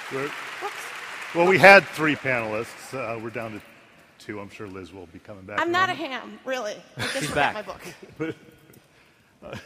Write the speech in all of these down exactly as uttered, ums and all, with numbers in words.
We're, well, we had three panelists. Uh, we're down to two. I'm sure Liz will be coming back. I'm not a ham, really. I just She's forgot back. my book. But, uh,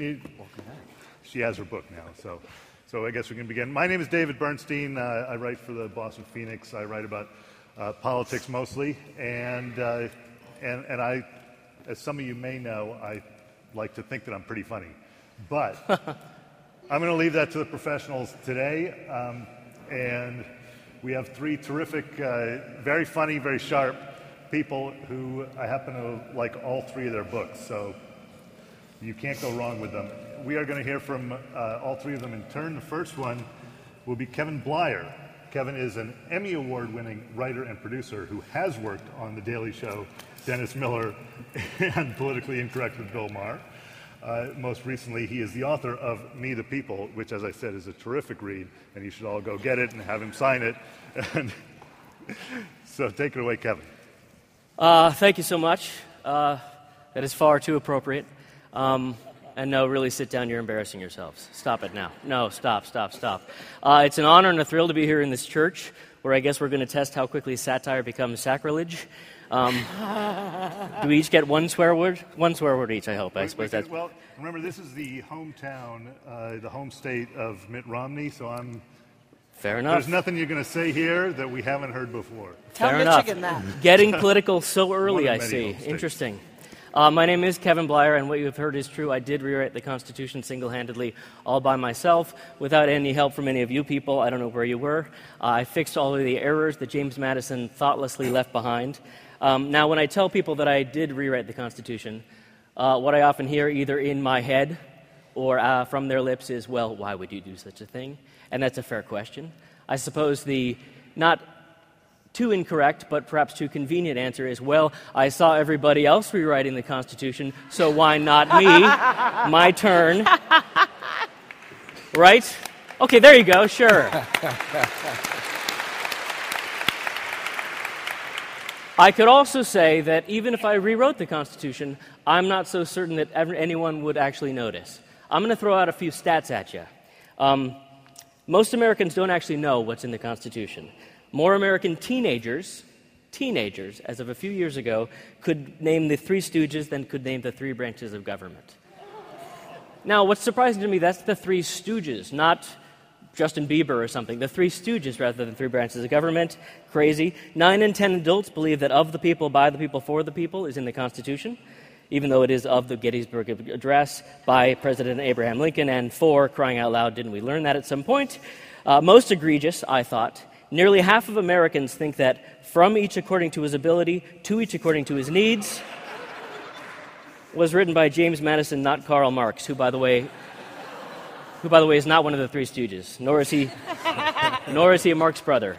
she has her book now, so so I guess we can begin. My name is David Bernstein. Uh, I write for the Boston Phoenix. I write about uh, politics mostly, and uh, and and I, as some of you may know, I like to think that I'm pretty funny, but I'm going to leave that to the professionals today. Um, and we have three terrific, uh, very funny, very sharp people who I happen to like all three of their books. So you can't go wrong with them. We are going to hear from uh, all three of them in turn. The first one will be Kevin Bleier. Kevin is an Emmy Award-winning writer and producer who has worked on The Daily Show, Dennis Miller, and Politically Incorrect with Bill Maher. Uh, most recently, he is the author of Me the People, which, as I said, is a terrific read, and you should all go get it and have him sign it. And so take it away, Kevin. Uh, thank you so much. Uh, that is far too appropriate. Um, and no, really sit down. You're embarrassing yourselves. Stop it now. No, stop, stop, stop. Uh, it's an honor and a thrill to be here in this church, where I guess we're going to test how quickly satire becomes sacrilege. Um, do we each get one swear word? One swear word each, I hope. I We- we suppose can- that's... Well, remember, this is the hometown, uh, the home state of Mitt Romney, so I'm... Fair enough. There's nothing you're going to say here that we haven't heard before. Tell Fair Michigan enough. that. Getting political so One early, of I many see. home states. Interesting. Uh, my name is Kevin Bleier, and what you have heard is true. I did rewrite the Constitution single-handedly, all by myself, without any help from any of you people. I don't know where you were. Uh, I fixed all of the errors that James Madison thoughtlessly left behind. Um, now, when I tell people that I did rewrite the Constitution, uh, what I often hear either in my head or uh, from their lips is, well, why would you do such a thing? And that's a fair question. I suppose the not too incorrect, but perhaps too convenient answer is, well, I saw everybody else rewriting the Constitution, so why not me? My turn. Right? Okay, there you go, sure. I could also say that even if I rewrote the Constitution, I'm not so certain that ever, anyone would actually notice. I'm going to throw out a few stats at you. Um, most Americans don't actually know what's in the Constitution. More American teenagers, teenagers, as of a few years ago, could name the Three Stooges than could name the three branches of government. Now, what's surprising to me, that's the Three Stooges, not Justin Bieber or something. The Three Stooges rather than three branches of government. Crazy. Nine in ten adults believe that of the people, by the people, for the people is in the Constitution, even though it is of the Gettysburg Address by President Abraham Lincoln, and for, crying out loud, didn't we learn that at some point? Uh, most egregious, I thought, nearly half of Americans think that from each according to his ability, to each according to his needs, was written by James Madison, not Karl Marx, who, by the way, who, by the way, is not one of the Three Stooges, nor is he, nor is he a Marx brother.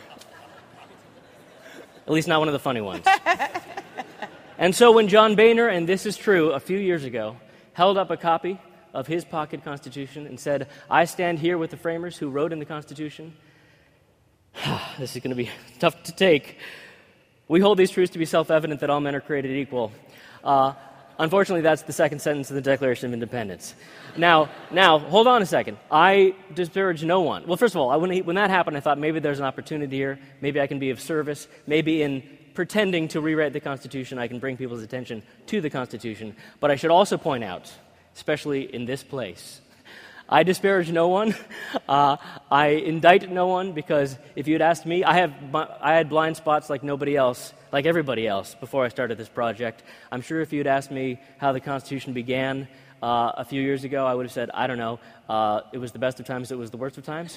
At least not one of the funny ones. And so when John Boehner, and this is true, a few years ago, held up a copy of his pocket Constitution and said, I stand here with the framers who wrote in the Constitution, this is going to be tough to take. We hold these truths to be self-evident that all men are created equal. Uh, unfortunately, that's the second sentence of the Declaration of Independence. Now, now, hold on a second. I disparage no one. Well, first of all, I, when, he, when that happened, I thought maybe there's an opportunity here. Maybe I can be of service. Maybe in pretending to rewrite the Constitution, I can bring people's attention to the Constitution. But I should also point out, especially in this place, I disparage no one. Uh, I indict no one, because if you'd asked me, I have I had blind spots like nobody else, like everybody else, before I started this project. I'm sure if you'd asked me how the Constitution began uh, a few years ago, I would have said, I don't know, uh, it was the best of times, it was the worst of times.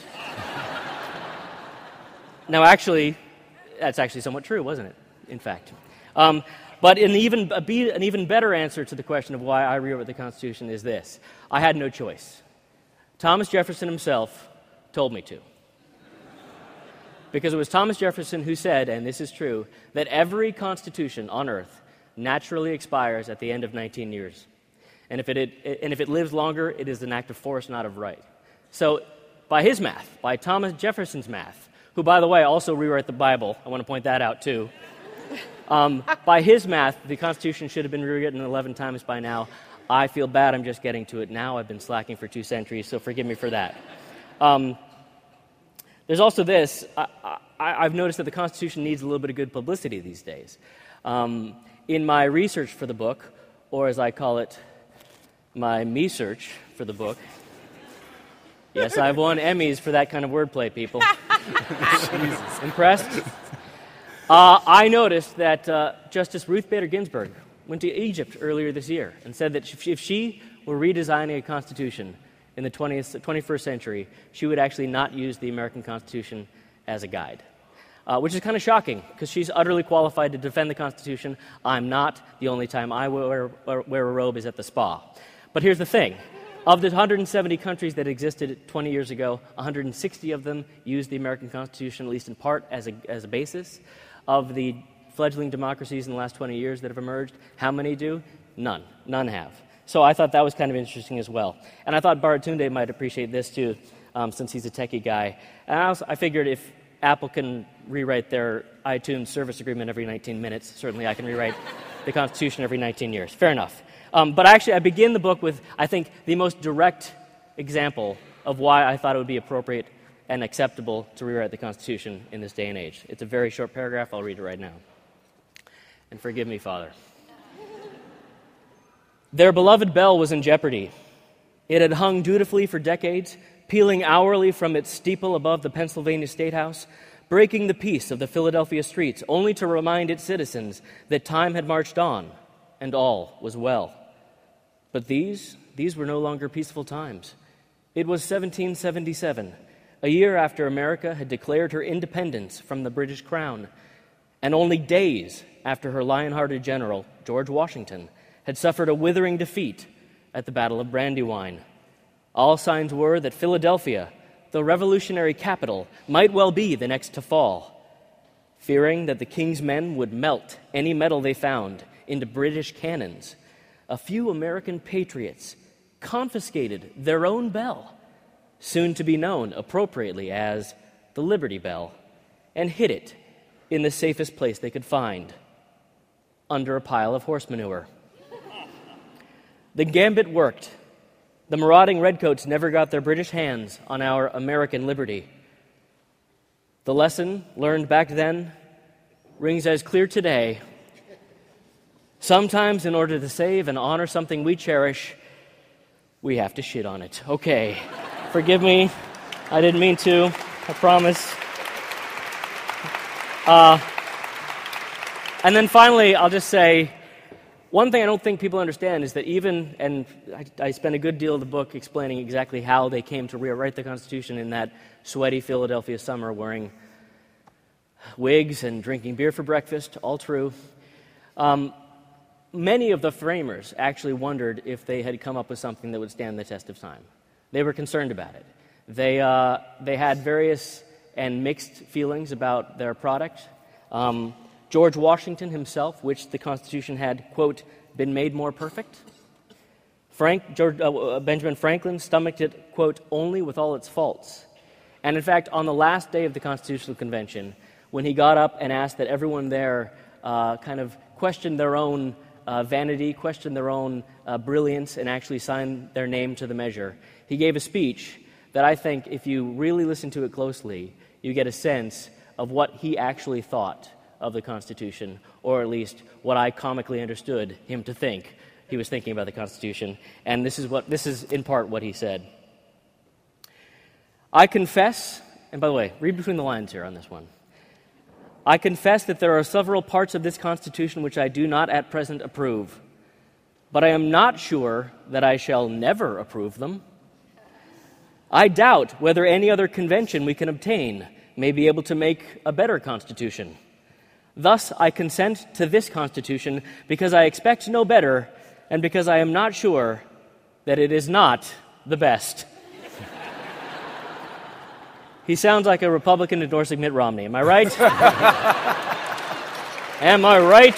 Now, actually, that's actually somewhat true, wasn't it, in fact? Um, but an even, a be, an even better answer to the question of why I rewrote the Constitution is this. I had no choice. Thomas Jefferson himself told me to. Because it was Thomas Jefferson who said, and this is true, that every constitution on earth naturally expires at the end of nineteen years. And if it, it, and if it lives longer, it is an act of force, not of right. So by his math, by Thomas Jefferson's math, who, by the way, also rewrote the Bible, I want to point that out too, um, by his math, the Constitution should have been rewritten eleven times by now. I feel bad I'm just getting to it now. I've been slacking for two centuries, so forgive me for that. Um, There's also this. I, I, I've noticed that the Constitution needs a little bit of good publicity these days. Um, in my research for the book, or as I call it, my me-search for the book, yes, I've won Emmys for that kind of wordplay, people. Impressed? Uh, I noticed that uh, Justice Ruth Bader Ginsburg went to Egypt earlier this year and said that if she were redesigning a constitution in the twentieth, twenty-first century, she would actually not use the American Constitution as a guide, uh, which is kind of shocking because she's utterly qualified to defend the Constitution. I'm not. The only time I wear, wear a robe is at the spa. But here's the thing. Of the one hundred seventy countries that existed twenty years ago, one hundred sixty of them used the American Constitution, at least in part, as a, as a basis. Of the fledgling democracies in the last twenty years that have emerged, how many do? None. None have. So I thought that was kind of interesting as well. And I thought Baratunde might appreciate this too, um, since he's a techie guy. And I, also, I figured if Apple can rewrite their iTunes service agreement every nineteen minutes, certainly I can rewrite the Constitution every nineteen years. Fair enough. Um, but actually, I begin the book with, I think, the most direct example of why I thought it would be appropriate and acceptable to rewrite the Constitution in this day and age. It's a very short paragraph. I'll read it right now. And forgive me, Father. Their beloved bell was in jeopardy. It had hung dutifully for decades, pealing hourly from its steeple above the Pennsylvania State House, breaking the peace of the Philadelphia streets, only to remind its citizens that time had marched on and all was well. But these, these were no longer peaceful times. It was seventeen seventy-seven, a year after America had declared her independence from the British Crown, and only days after her lion-hearted general, George Washington, had suffered a withering defeat at the Battle of Brandywine. All signs were that Philadelphia, the revolutionary capital, might well be the next to fall. Fearing that the king's men would melt any metal they found into British cannons, a few American patriots confiscated their own bell, soon to be known appropriately as the Liberty Bell, and hid it in the safest place they could find, under a pile of horse manure. The gambit worked. The marauding redcoats never got their British hands on our American liberty. The lesson learned back then rings as clear today. Sometimes, in order to save and honor something we cherish, we have to shit on it. Okay, forgive me. I didn't mean to. I promise. Uh, and then finally, I'll just say, one thing I don't think people understand is that even, and I, I spent a good deal of the book explaining exactly how they came to rewrite the Constitution in that sweaty Philadelphia summer, wearing wigs and drinking beer for breakfast, all true. Um, many of the framers actually wondered if they had come up with something that would stand the test of time. They were concerned about it. They, uh, they had various and mixed feelings about their product. Um, George Washington himself wished the Constitution had, quote, been made more perfect. Frank, George, uh, Benjamin Franklin stomached it, quote, only with all its faults. And in fact, on the last day of the Constitutional Convention, when he got up and asked that everyone there uh, kind of question their own uh, vanity, question their own uh, brilliance, and actually sign their name to the measure, he gave a speech that I think, if you really listen to it closely, you get a sense of what he actually thought of the Constitution, or at least what I comically understood him to think he was thinking about the Constitution. And this is what this is in part what he said. I confess, and by the way, read between the lines here on this one. I confess that there are several parts of this Constitution which I do not at present approve, but I am not sure that I shall never approve them. I doubt whether any other convention we can obtain may be able to make a better Constitution. Thus, I consent to this Constitution because I expect no better and because I am not sure that it is not the best. He sounds like a Republican endorsing Mitt Romney. Am I right? Am I right?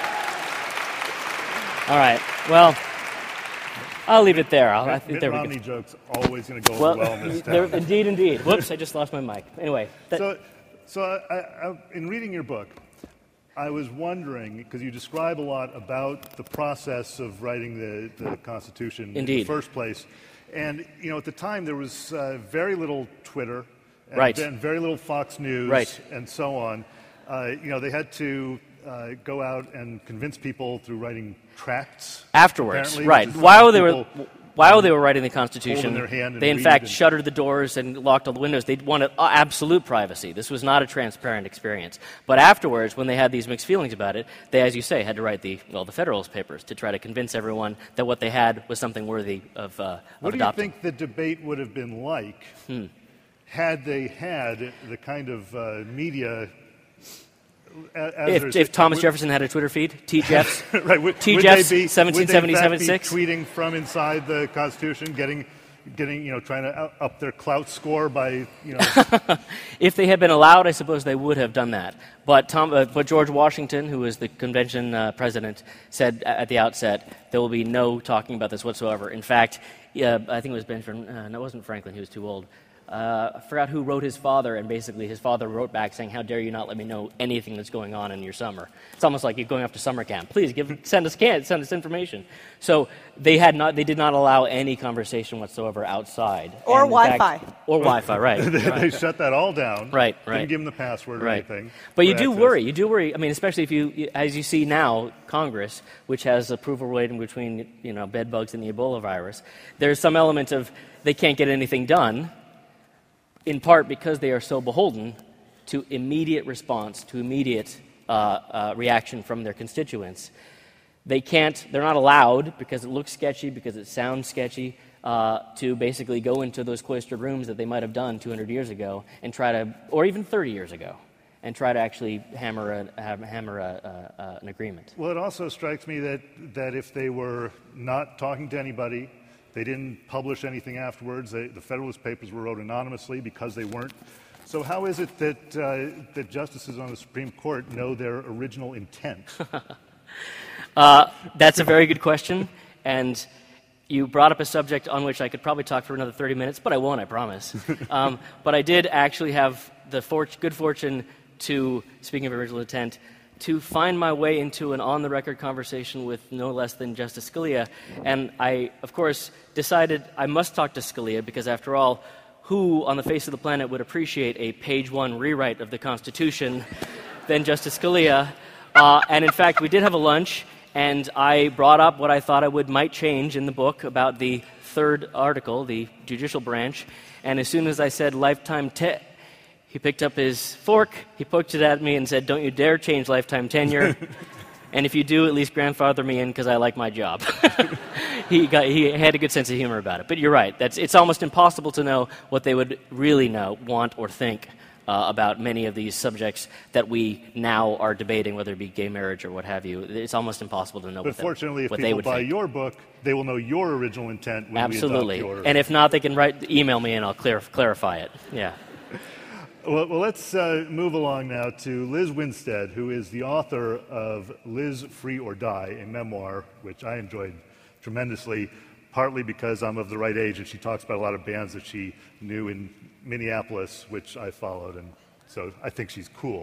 All right. Well, I'll leave it there. I'll, I think Mitt there we Romney go. joke's always going to go Well, well in this there, town. indeed, indeed. Whoops, I just lost my mic. Anyway. That, So, so I, I, in reading your book, I was wondering, because you describe a lot about the process of writing the, the Constitution in Indeed. the first place. And, you know, at the time there was uh, very little Twitter and, Right. and very little Fox News, Right. and so on. Uh, you know, they had to uh, go out and convince people through writing tracts. Afterwards, apparently, right. which is While what they were people- while they were writing the Constitution, Hold in their hand and they in read fact and- shuttered the doors and locked all the windows. They wanted uh, absolute privacy. This was not a transparent experience. But afterwards, when they had these mixed feelings about it, they, as you say, had to write the well, the Federalist Papers to try to convince everyone that what they had was something worthy of, uh, of What do you adopting. think the debate would have been like Hmm. had they had the kind of uh, media? a- As If, there's- if Thomas would- Jefferson had a Twitter feed, T. Jeffs, right, would, T. would Jeffs, they be, seventeen seventy, would they in fact seventy-six. be tweeting from inside the Constitution, getting, getting, you know, trying to up- up their clout score by, you know, If they had been allowed, I suppose they would have done that. But, Tom, uh, but George Washington, who was the convention uh, president, said at the outset, there will be no talking about this whatsoever. In fact, uh, I think it was Benjamin, uh, no, it wasn't Franklin, he was too old. Uh, I forgot who wrote his father, and basically his father wrote back saying, how dare you not let me know anything that's going on in your summer. It's almost like you're going off to summer camp. Please give, send us can, send us information. So they had not, they did not allow any conversation whatsoever outside. Or And in Wi-Fi. fact- or Wi-Fi, right. they, right. they shut that all down. Right, right. Didn't give them the password or Right. anything. But you for do access. worry. You do worry. I mean, especially if you, as you see now, Congress, which has approval rating between, you know, bed bugs and the Ebola virus, there's some element of they can't get anything done, in part because they are so beholden to immediate response, to immediate uh, uh, reaction from their constituents. They can't, they're not allowed, because it looks sketchy, because it sounds sketchy, uh, to basically go into those cloistered rooms that they might have done two hundred years ago and try to, or even thirty years ago, and try to actually hammer, a, ham- hammer a, a, a, an agreement. Well, it also strikes me that, that if they were not talking to anybody, they didn't publish anything afterwards, they, the Federalist Papers were wrote anonymously because they weren't. So how is it that, uh, that justices on the Supreme Court know their original intent? Uh, that's a very good question, and you brought up a subject on which I could probably talk for another thirty minutes, but I won't, I promise. Um, but I did actually have the fort- good fortune to, speaking of original intent, to find my way into an on-the-record conversation with no less than Justice Scalia. And I, of course, decided I must talk to Scalia because, after all, who on the face of the planet would appreciate a page one rewrite of the Constitution than Justice Scalia? Uh, and, in fact, we did have a lunch, and I brought up what I thought I would might change in the book about the third article, the judicial branch. And as soon as I said lifetime te- he picked up his fork, he poked it at me and said, don't you dare change lifetime tenure. And if you do, at least grandfather me in because I like my job. he, got, he had a good sense of humor about it. But you're right. That's, it's almost impossible to know what they would really know, want, or think uh, about many of these subjects that we now are debating, whether it be gay marriage or what have you. It's almost impossible to know But what, fortunately, they, if what they people would buy think. your book, they will know your original intent when Absolutely. we adopt your... And if not, they can write, email me and I'll clar- clarify it. Yeah. Well, well let's uh, move along now to Liz Winstead, who is the author of Liz Free or Die, a memoir, which I enjoyed tremendously, partly because I'm of the right age, and she talks about a lot of bands that she knew in Minneapolis, which I followed, and so I think she's cool.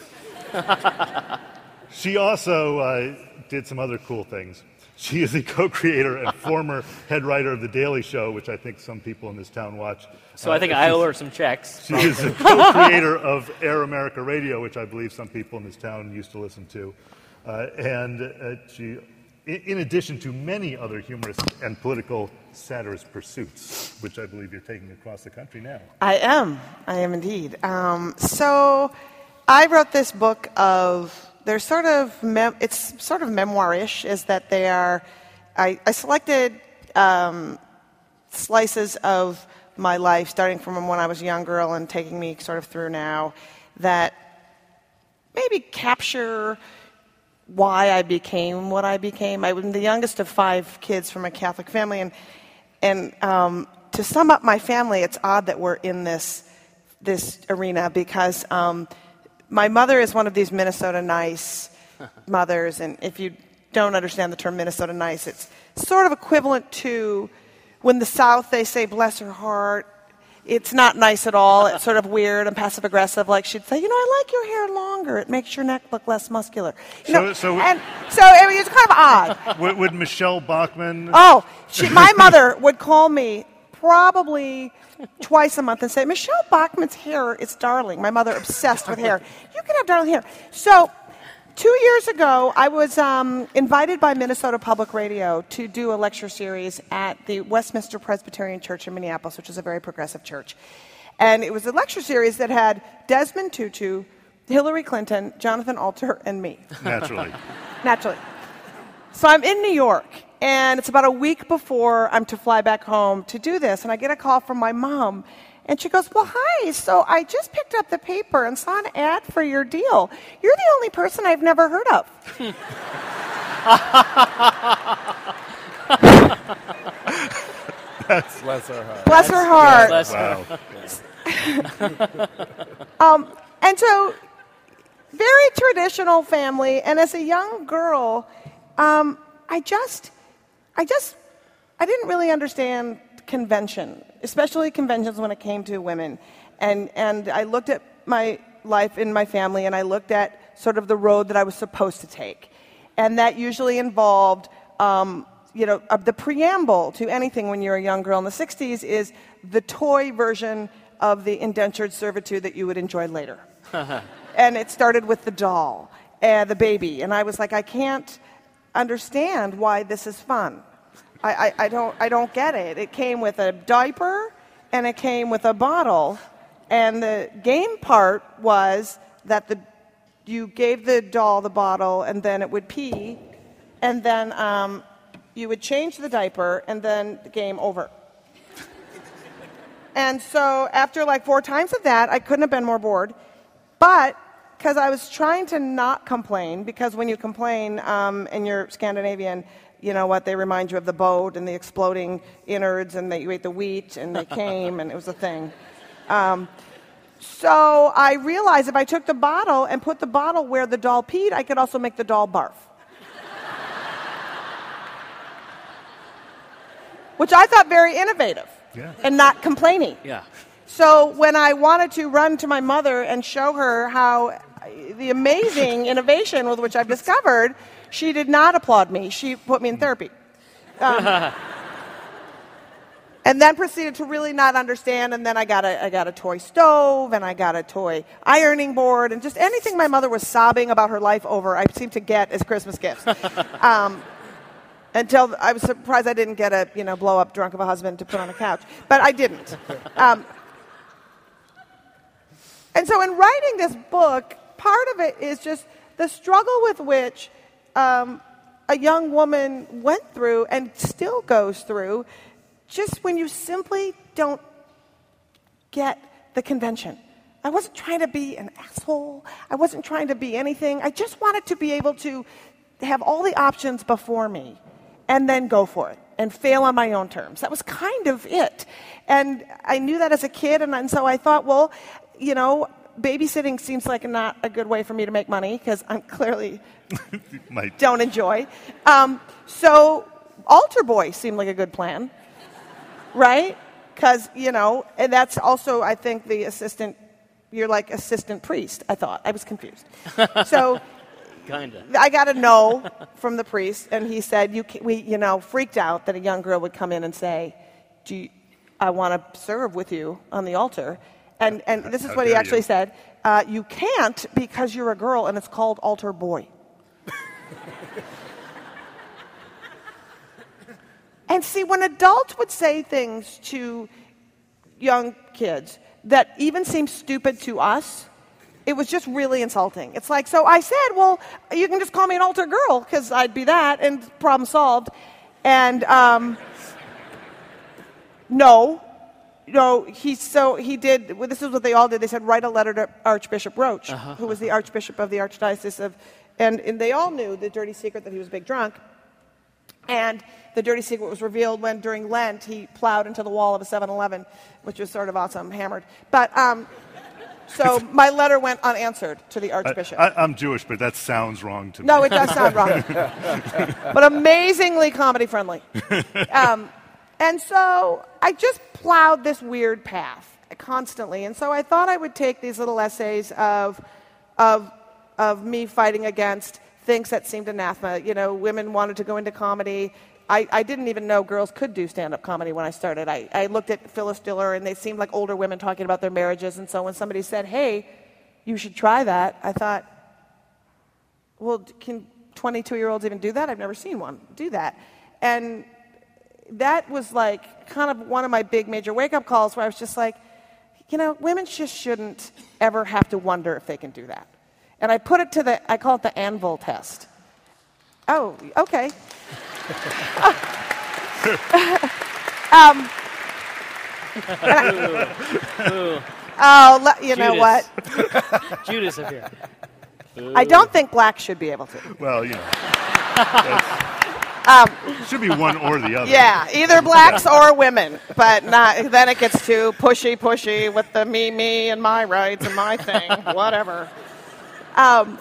She also uh, did some other cool things. She is the co-creator and former head writer of The Daily Show, which I think some people in this town watch. So I think I owe her some checks. She is the co-creator of Air America Radio, which I believe some people in this town used to listen to. Uh, and uh, she, in, in addition to many other humorous and political satirist pursuits, which I believe you're taking across the country now. I am. I am indeed. Um, so I wrote this book of, they're sort of, mem- it's sort of memoir-ish, is that they are, I, I selected um, slices of my life, starting from when I was a young girl and taking me sort of through now, that maybe capture why I became what I became. I was the youngest of five kids from a Catholic family, and and um, to sum up my family, it's odd that we're in this this arena because um, my mother is one of these Minnesota nice mothers, and if you don't understand the term Minnesota nice, it's sort of equivalent to when the South, they say, bless her heart, it's not nice at all. It's sort of weird and passive-aggressive. Like she'd say, you know, I like your hair longer. It makes your neck look less muscular. You So- know, so- and so I mean, it's kind of odd. Would, would Michelle Bachmann... Oh, she, my mother would call me probably twice a month and say, Michelle Bachman's hair is darling. My mother obsessed with hair. You can have darling hair. So two years ago, I was um, invited by Minnesota Public Radio to do a lecture series at the Westminster Presbyterian Church in Minneapolis, which is a very progressive church. And it was a lecture series that had Desmond Tutu, Hillary Clinton, Jonathan Alter, and me. Naturally. Naturally. So I'm in New York, and it's about a week before I'm to fly back home to do this, and I get a call from my mom, and she goes, well, hi, so I just picked up the paper and saw an ad for your deal. You're the only person I've never heard of. Bless her heart. Bless her heart. Bless Wow. Um, and so, very traditional family, and as a young girl, um, I just, I just, I didn't really understand convention, especially conventions when it came to women. And, and I looked at my life in my family, and I looked at sort of the road that I was supposed to take. And that usually involved, um, you know, uh, the preamble to anything when you're a young girl in the sixties is the toy version of the indentured servitude that you would enjoy later. And it started with the doll and the baby. And I was like, I can't understand why this is fun. I, I, I don't I don't get it. It came with a diaper and it came with a bottle. And the game part was that the you gave the doll the bottle and then it would pee. And then um, you would change the diaper and then the game over. And so after like four times of that, I couldn't have been more bored. But because I was trying to not complain, because when you complain um, and you're Scandinavian, you know what, they remind you of the boat and the exploding innards and that you ate the wheat and they came and it was a thing. Um, so I realized if I took the bottle and put the bottle where the doll peed, I could also make the doll barf. Which I thought very innovative. Yeah. And not complaining. Yeah. So when I wanted to run to my mother and show her how the amazing innovation with which I've discovered, she did not applaud me. She put me in therapy. Um, and then proceeded to really not understand, and then I got a I got a toy stove, and I got a toy ironing board, and just anything my mother was sobbing about her life over, I seemed to get as Christmas gifts. Um, Until I was surprised I didn't get a, you know, blow-up drunk of a husband to put on a couch. But I didn't. Um, and so in writing this book, part of it is just the struggle with which um, a young woman went through and still goes through, just when you simply don't get the convention. I wasn't trying to be an asshole. I wasn't trying to be anything. I just wanted to be able to have all the options before me. And then go for it and fail on my own terms. That was kind of it. And I knew that as a kid, and, and so I thought, well, you know, babysitting seems like not a good way for me to make money because I'm clearly Might. don't enjoy. Um, so altar boy seemed like a good plan, right? Because, you know, and that's also, I think, the assistant, you're like assistant priest, I thought. I was confused. So... Kinda. I got a no from the priest, and he said, "You, can, we, you know, freaked out that a young girl would come in and say, do you, I want to serve with you on the altar," and and this is How what he dare actually you. said: uh, "You can't because you're a girl, and it's called altar boy." And see, when adults would say things to young kids that even seem stupid to us, it was just really insulting. It's like, so I said, well, you can just call me an altar girl, because I'd be that, and problem solved. And um, no, no, he so he did. Well, this is what they all did. They said, write a letter to Archbishop Roach, uh-huh. who was the Archbishop of the Archdiocese of, and, and they all knew the dirty secret that he was a big drunk. And the dirty secret was revealed when, during Lent, he plowed into the wall of a seven eleven, which was sort of awesome, hammered. But um, so my letter went unanswered to the Archbishop. I, I, I'm Jewish, but that sounds wrong to me. No, it does sound wrong. But amazingly comedy-friendly. Um, and so I just plowed this weird path constantly. And so I thought I would take these little essays of, of, of me fighting against things that seemed anathema. You know, women wanted to go into comedy. I, I didn't even know girls could do stand-up comedy when I started. I, I looked at Phyllis Diller, and they seemed like older women talking about their marriages. And so when somebody said, hey, you should try that, I thought, well, can twenty-two-year-olds even do that? I've never seen one do that. And that was like kind of one of my big major wake-up calls where I was just like, you know, women just shouldn't ever have to wonder if they can do that. And I put it to the, I call it the anvil test. Oh, okay. um, Ooh, ooh. oh, le- you know Judas. what? Judas up here. I don't think blacks should be able to. Well, you know. Um, it should be one or the other. Yeah, either blacks or women, but not. Then it gets too pushy, pushy with the me, me, and my rights and my thing, whatever. Um,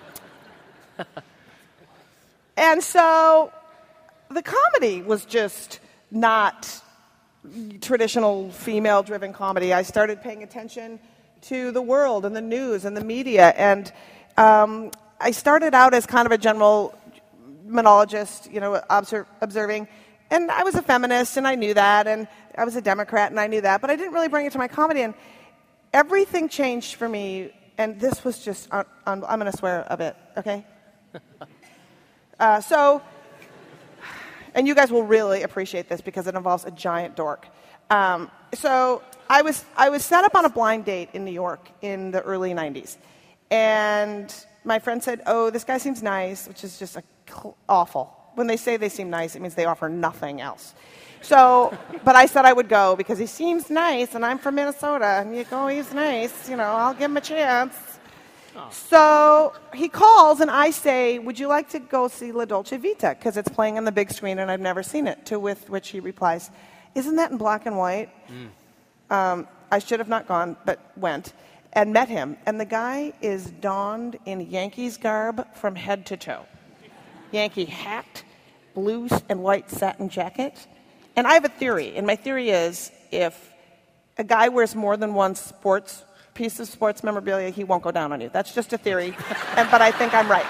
and so the comedy was just not traditional female-driven comedy. I started paying attention to the world and the news and the media, and um, I started out as kind of a general monologist, you know, obser- observing. And I was a feminist, and I knew that, and I was a Democrat, and I knew that, but I didn't really bring it to my comedy. And everything changed for me, and this was just, un- un- I'm going to swear a bit, okay? uh, so, and you guys will really appreciate this because it involves a giant dork. Um, so I was, I was set up on a blind date in New York in the early nineties. And my friend said, oh, this guy seems nice, which is just a awful. When they say they seem nice, it means they offer nothing else. So, but I said I would go because he seems nice, and I'm from Minnesota, and you go, he's nice, you know, I'll give him a chance. Oh. So he calls, and I say, would you like to go see La Dolce Vita? Because it's playing on the big screen, and I've never seen it. To with which he replies, isn't that in black and white? Mm. Um, I should have not gone, but went. And met him, and the guy is donned in Yankees garb from head to toe. Yankee hat, blue and white satin jacket. And I have a theory, and my theory is if a guy wears more than one sports piece of sports memorabilia, he won't go down on you. That's just a theory, and, but I think I'm right.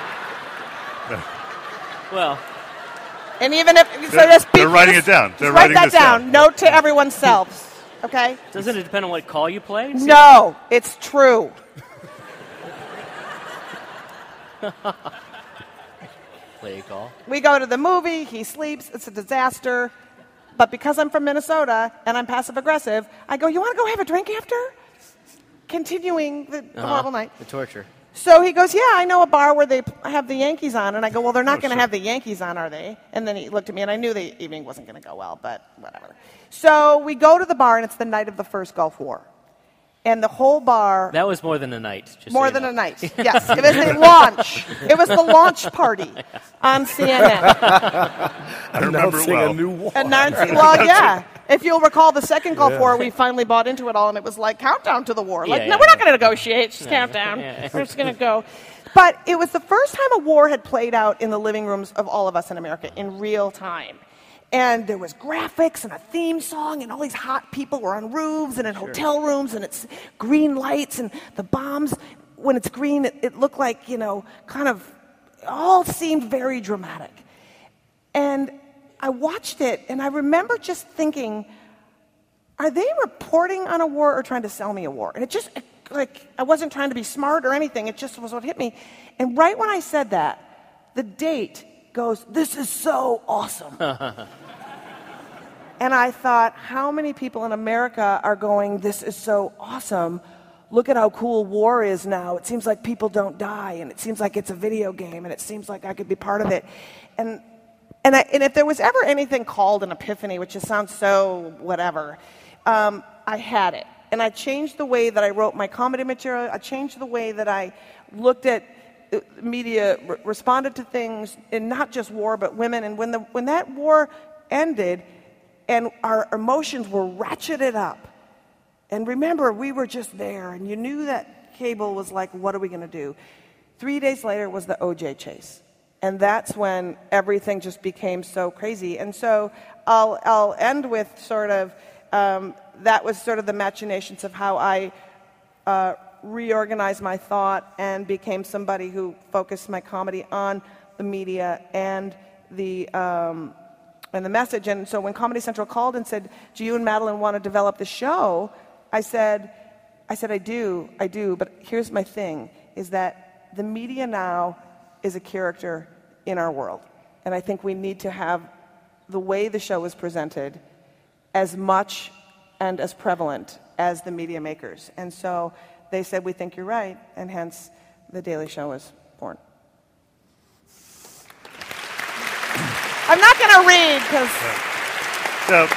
Well, and even if so, they're, just they're writing it down. They're write writing that this down. down. Note to everyone's selves. Okay. Doesn't it depend on what call you play? No, it's true. Play call. We go to the movie, he sleeps, it's a disaster. But because I'm from Minnesota and I'm passive aggressive, I go, you want to go have a drink after? Continuing the Uh-huh. horrible night. The torture. So he goes, yeah, I know a bar where they have the Yankees on. And I go, well, they're not Oh, going to sure. have the Yankees on, are they? And then he looked at me, and I knew the evening wasn't going to go well, but whatever. So we go to the bar, and it's the night of the first Gulf War. And the whole bar... That was more than a night. Just More so you than know. a night. Yes. It was a launch. It was the launch party on C N N. I remember it Announcing well. a new war. And Nancy, well, yeah. If you'll recall the second Gulf War, we finally bought into it all, and it was like countdown to the war. Like, Yeah, no, yeah. we're not going to negotiate. Just countdown. Yeah. We're just going to go. But it was the first time a war had played out in the living rooms of all of us in America in real time. And there was graphics and a theme song, and all these hot people were on roofs and in sure. hotel rooms, and it's green lights, and the bombs, when it's green, it, it looked like, you know, kind of, it all seemed very dramatic. And I watched it, and I remember just thinking, are they reporting on a war or trying to sell me a war? And it just, like, I wasn't trying to be smart or anything. It just was what hit me. And right when I said that, the date goes, this is so awesome. And I thought, how many people in America are going, this is so awesome. Look at how cool war is now. It seems like people don't die, and it seems like it's a video game, and it seems like I could be part of it. And and, I, and if there was ever anything called an epiphany, which just sounds so whatever, um, I had it. And I changed the way that I wrote my comedy material. I changed the way that I looked at uh, media, re- responded to things, and not just war, but women. And when the when that war ended, and our emotions were ratcheted up, and remember, we were just there, and you knew that cable was like, what are we going to do? Three days later was the O J chase. And that's when everything just became so crazy. And so I'll, I'll end with sort of, um, that was sort of the machinations of how I uh, reorganized my thought and became somebody who focused my comedy on the media and the, um, and the message. And so when Comedy Central called and said, "Do you and Madeline want to develop the show?" I said, "I said I do, I do. But here's my thing: is that the media now is a character in our world, and I think we need to have the way the show is presented as much and as prevalent as the media makers." And so they said, "We think you're right," and hence The Daily Show was born. I'm not going to read because. So,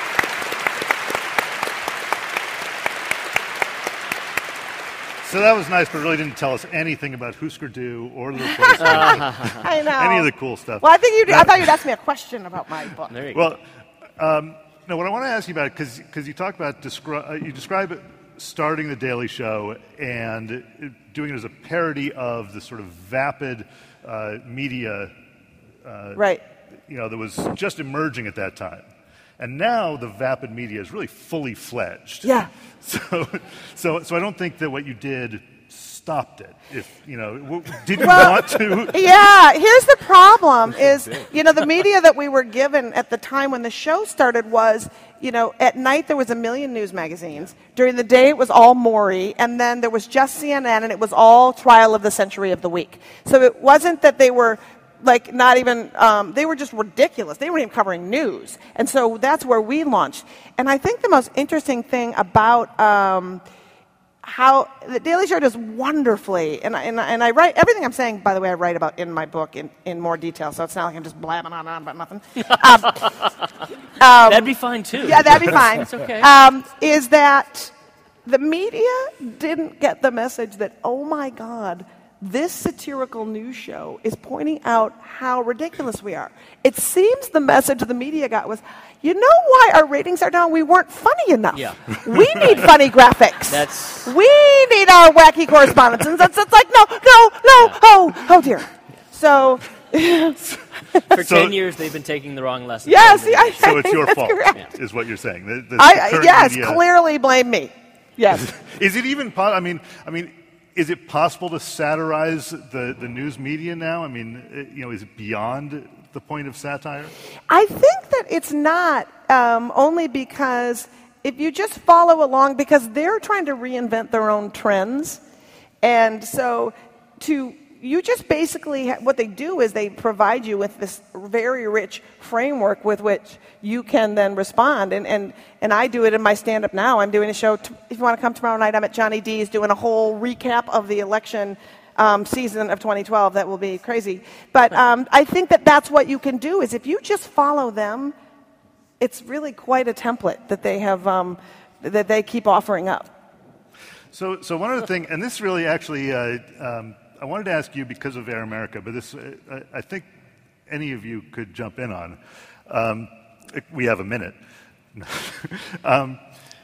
so that was nice, but really didn't tell us anything about Husker Du or Little Place. I know. Any of the cool stuff. Well, I think you. Did, I thought you'd ask me a question about my book. There you Well, um, no. What I want to ask you about, because because you talk about descri- uh, you describe it starting the Daily Show and uh, doing it as a parody of the sort of vapid uh, media, uh, Right. you know, that was just emerging at that time. And now the vapid media is really fully fledged. Yeah. So, so, so I don't think that what you did stopped it. If you know, w- did you Well, want to? Yeah, here's the problem is, you know, the media that we were given at the time when the show started was, you know, at night there was a million news magazines. During the day it was all Maury, and then there was just C N N, and it was all Trial of the Century of the Week. So it wasn't that they were, like, not even, um, they were just ridiculous. They weren't even covering news. And so that's where we launched. And I think the most interesting thing about um, how the Daily Show does wonderfully, and I, and, I, and I write, everything I'm saying, by the way, I write about in my book in, in more detail, so it's not like I'm just blabbing on and on about nothing. Um, um, That'd be fine, too. yeah, that'd be fine. That's okay. Um, is that the media didn't get the message that, oh my God, this satirical news show is pointing out how ridiculous we are. It seems the message the media got was, you know why our ratings are down? We weren't funny enough. Yeah. We need funny graphics. That's- We need our wacky correspondence. And it's, it's like, no, no, no, Yeah. oh, oh dear. So, For So- ten years, they've been taking the wrong lessons. yes, I, So it's your that's fault, correct. is what you're saying. The, the I, current yes, media- clearly blame me. Yes. Is it even? Po- I mean, I mean, is it possible to satirize the, the news media now? I mean, uh, you know, is it beyond the point of satire? I think that it's not, um, only because if you just follow along, because they're trying to reinvent their own trends, and so to you just basically ha- what they do is they provide you with this very rich framework with which you can then respond, and and, and I do it in my stand-up now. I'm doing a show. T- if you want to come tomorrow night, I'm at Johnny D's doing a whole recap of the election Um, season of twenty twelve. That will be crazy. But um, I think that that's what you can do is if you just follow them, it's really quite a template that they have, um, that they keep offering up. So, so one other thing, and this really actually, uh, um, I wanted to ask you because of Air America, but this, uh, I think any of you could jump in on. Um, we have a minute. um,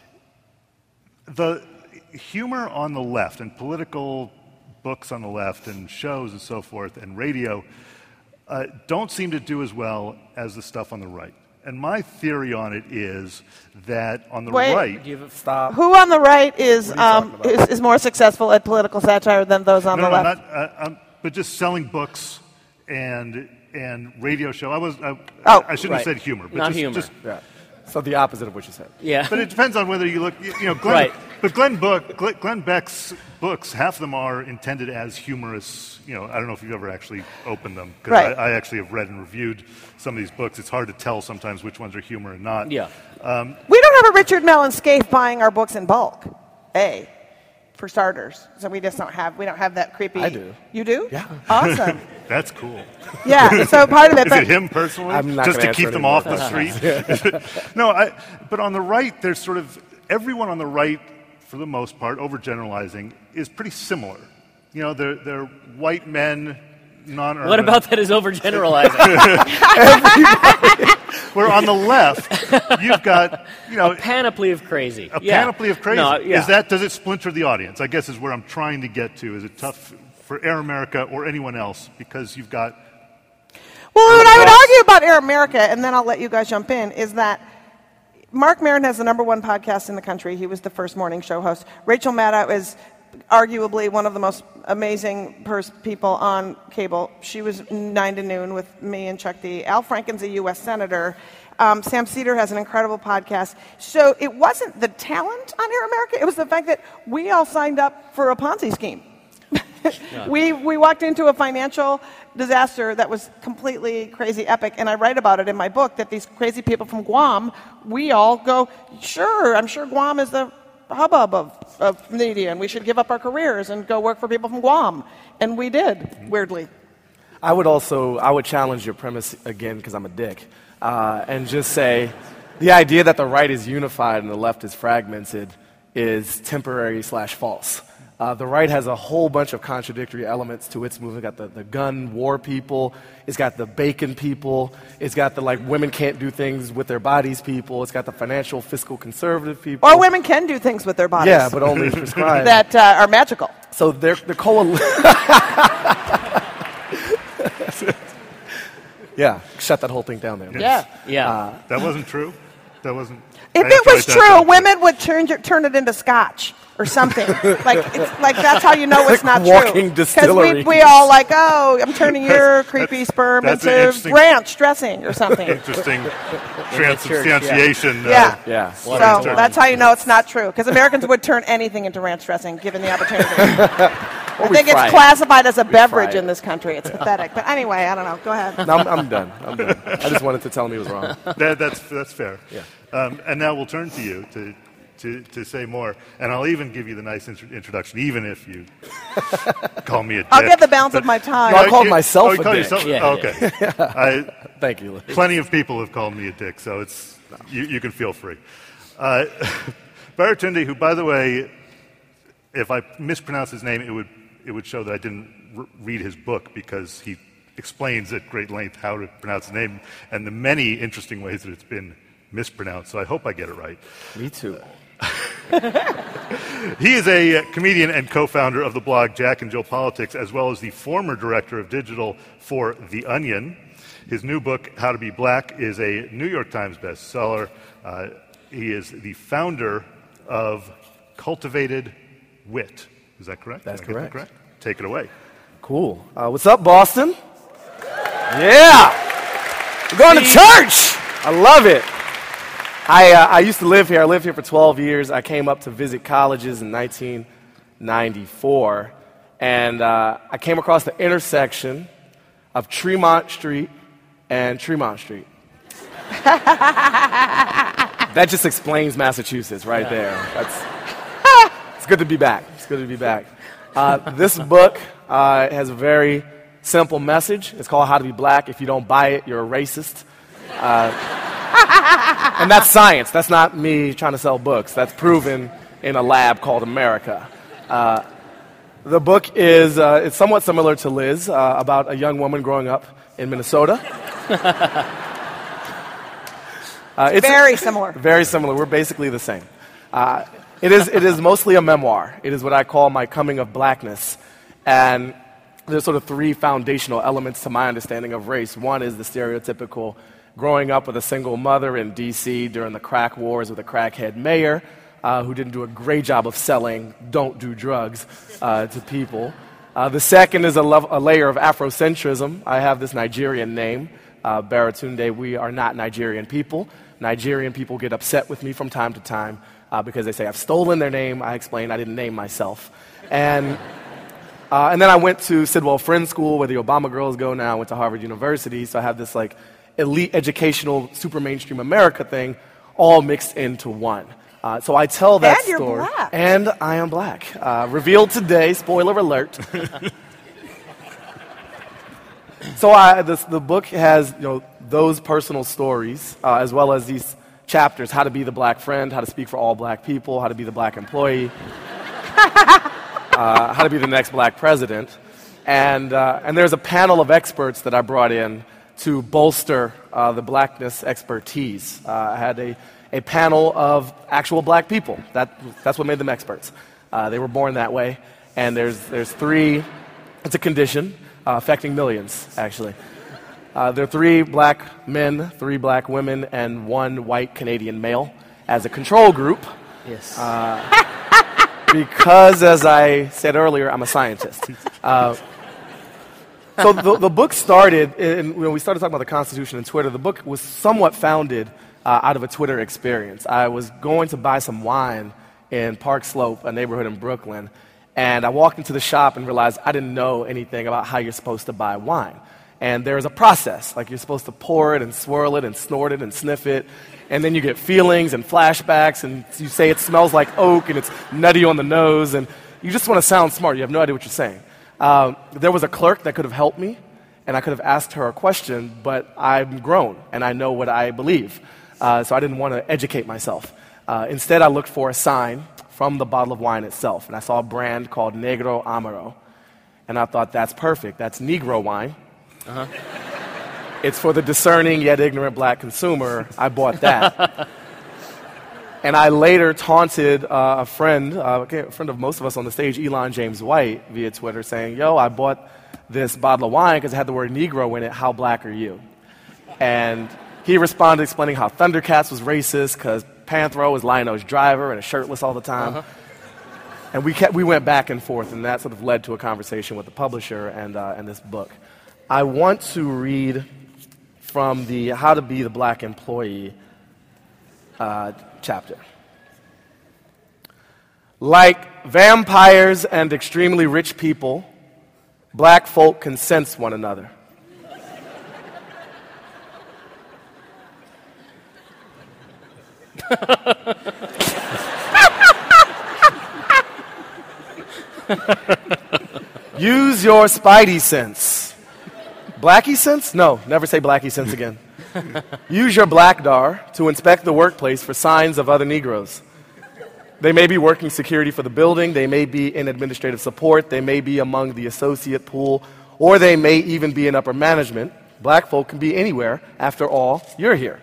the humor on the left and political books on the left and shows and so forth and radio uh, don't seem to do as well as the stuff on the right. And my theory on it is that on the Wait. right, Do you have a- Stop. Who on the right is, What are you um, talking about? is, is more successful at political satire than those on no, the no, left? not, uh, um, but just selling books and and radio show. I was, I, Oh, I shouldn't right. have said humor, but Not just, humor. just Yeah. So the opposite of what you said. Yeah. But it depends on whether you look, you, you know, Glenn, Right. but Glenn Book, Glenn, Glenn Beck's books, half of them are intended as humorous. You know, I don't know if you've ever actually opened them because Right. I, I actually have read and reviewed some of these books. It's hard to tell sometimes which ones are humor and not. Yeah. We don't have a Richard Mellon Scaife buying our books in bulk. A, for starters. So we just don't have, we don't have that creepy. I do. You do? Yeah. Awesome. That's cool. Yeah, so part of it. Is but it him personally? I'm not Just gonna to keep answer them any off more the street? No, I, but on the right, there's sort of, everyone on the right, for the most part, overgeneralizing, is pretty similar. You know, they're, they're white men, non-urban. What about that is overgeneralizing? Where on the left, you've got, you know, Panoply of crazy. a Yeah. panoply of crazy. No, yeah. Is that, does it splinter the audience? I guess is where I'm trying to get to. Is it tough for Air America or anyone else because you've got Well, what I would Yes. argue about Air America, and then I'll let you guys jump in, is that Mark Maron has the number one podcast in the country. He was the first morning show host. Rachel Maddow is arguably one of the most amazing pers- people on cable. She was nine to noon with me and Chuck D. Al Franken's a U S senator. Um, Sam Cedar has an incredible podcast. So it wasn't the talent on Air America, it was the fact that we all signed up for a Ponzi scheme. Yeah. we we walked into a financial disaster that was completely crazy epic, and I write about it in my book that these crazy people from Guam, we all go, sure, I'm sure Guam is the hubbub of, of media, and we should give up our careers and go work for people from Guam. And we did, weirdly. I would also, I would challenge your premise again, because I'm a dick, uh, and just say the idea that the right is unified and the left is fragmented is temporary slash false. Uh, the right has a whole bunch of contradictory elements to its movement. It's got the, the gun war people. It's got the bacon people. It's got the, like, women can't do things with their bodies people. It's got the financial, fiscal, conservative people. Or women can do things with their bodies. Yeah, but only prescribed. that uh, are magical. So they're, they're coal- Yeah, shut that whole thing down there. Yeah. Yeah. Uh, That wasn't true? That wasn't... If I have it to was write that true, down. women would turn turn it into scotch or something. like it's like that's how you know it's not Walking true. distillery. we we all like, oh, I'm turning your creepy sperm that's an into interesting- ranch dressing or something. Interesting church, transubstantiation. uh, Yeah. Yeah. So Well, turn- that's how you know it's not true. Because Americans would turn anything into ranch dressing given the opportunity. I we think fry it's it. classified as a fry beverage it. in this country. It's pathetic. But anyway, I don't know. Go ahead. No, I'm, I'm done. I'm done. I just wanted to tell him he was wrong. That, that's that's fair. Yeah. Um, and now we'll turn to you to, to to say more, and I'll even give you the nice intro- introduction, even if you call me a dick. I'll give the balance of my time. No, I called you- myself oh, you a call dick. yourself- Yeah, oh, okay. I, Thank you, Liz. plenty of people have called me a dick, so it's you, you can feel free. Uh, Baratunde, who, by the way, if I mispronounce his name, it would it would show that I didn't r- read his book because he explains at great length how to pronounce his name and the many interesting ways that it's been mispronounced. So I hope I get it right. Me too. He is a uh, comedian and co-founder of the blog Jack and Jill Politics, as well as the former director of digital for The Onion. His new book, How to Be Black, is a New York Times bestseller. Uh, he is the founder of Cultivated Wit. Is that correct? That's Did I get that correct. Take it away. Cool. Uh, what's up, Boston? Yeah. We're going to church. I love it. I, uh, I used to live here. I lived here for twelve years. I came up to visit colleges in nineteen ninety-four. And uh, I came across the intersection of Tremont Street and Tremont Street. That just explains Massachusetts right there. That's, it's good to be back. It's good to be back. Uh, this book uh, has a very simple message. It's called How to Be Black. If you don't buy it, you're a racist. Uh, and that's science. That's not me trying to sell books. That's proven in a lab called America. Uh, the book is uh, it's somewhat similar to Liz, uh, about a young woman growing up in Minnesota. Uh, it's Very similar. Very similar. We're basically the same. Uh, it is it is mostly a memoir. It is what I call my coming of blackness. And there's sort of three foundational elements to my understanding of race. One is the stereotypical growing up with a single mother in D C during the crack wars with a crackhead mayor uh, who didn't do a great job of selling don't do drugs uh, to people. Uh, the second is a, lo- a layer of Afrocentrism. I have this Nigerian name, uh, Baratunde. We are not Nigerian people. Nigerian people get upset with me from time to time uh, because they say I've stolen their name. I explain I didn't name myself. And uh, and then I went to Sidwell Friends School, where the Obama girls go now. I went to Harvard University, so I have this like elite educational, super mainstream America thing, all mixed into one. Uh, so I tell that And you're story. black. And I am black. Uh, revealed today. Spoiler alert. So I, this, the book has, you know, those personal stories, uh, as well as these chapters: how to be the black friend, how to speak for all black people, how to be the black employee, uh, how to be the next black president, and uh, and there's a panel of experts that I brought in to bolster uh, the blackness expertise. Uh, I had a, a panel of actual black people. That that's what made them experts. Uh, they were born that way, and there's there's three. It's a condition. Uh, affecting millions, actually. Uh, there are three black men, three black women, and one white Canadian male as a control group. Yes. Because, as I said earlier, I'm a scientist. Uh, So the, the book started, in, when we started talking about the Constitution and Twitter, the book was somewhat founded uh, out of a Twitter experience. I was going to buy some wine in Park Slope, a neighborhood in Brooklyn, and I walked into the shop and realized I didn't know anything about how you're supposed to buy wine. And there's a process, like you're supposed to pour it and swirl it and snort it and sniff it, and then you get feelings and flashbacks, and you say it smells like oak and it's nutty on the nose, and you just want to sound smart. You have no idea what you're saying. Um, there was a clerk that could have helped me, and I could have asked her a question, but I'm grown, and I know what I believe, uh, so I didn't want to educate myself. Uh, instead, I looked for a sign from the bottle of wine itself, and I saw a brand called Negro Amaro, and I thought, that's perfect. That's Negro wine. Uh-huh. It's for the discerning yet ignorant black consumer. I bought that. And I later taunted uh, a friend, uh, a friend of most of us on the stage, Elon James White, via Twitter, saying, yo, I bought this bottle of wine because it had the word Negro in it. How black are you? And he responded explaining how Thundercats was racist because Panthro was Lionel's driver and is shirtless all the time. Uh-huh. And we kept, we went back and forth, and that sort of led to a conversation with the publisher and, uh, and this book. I want to read from the How to Be the Black Employee uh, chapter. Like vampires and extremely rich people, black folk can sense one another. Use your spidey sense. Blackie sense? No, never say blackie sense again. Use your blackdar to inspect the workplace for signs of other Negroes. They may be working security for the building, they may be in administrative support, they may be among the associate pool, or they may even be in upper management. Black folk can be anywhere. After all, you're here.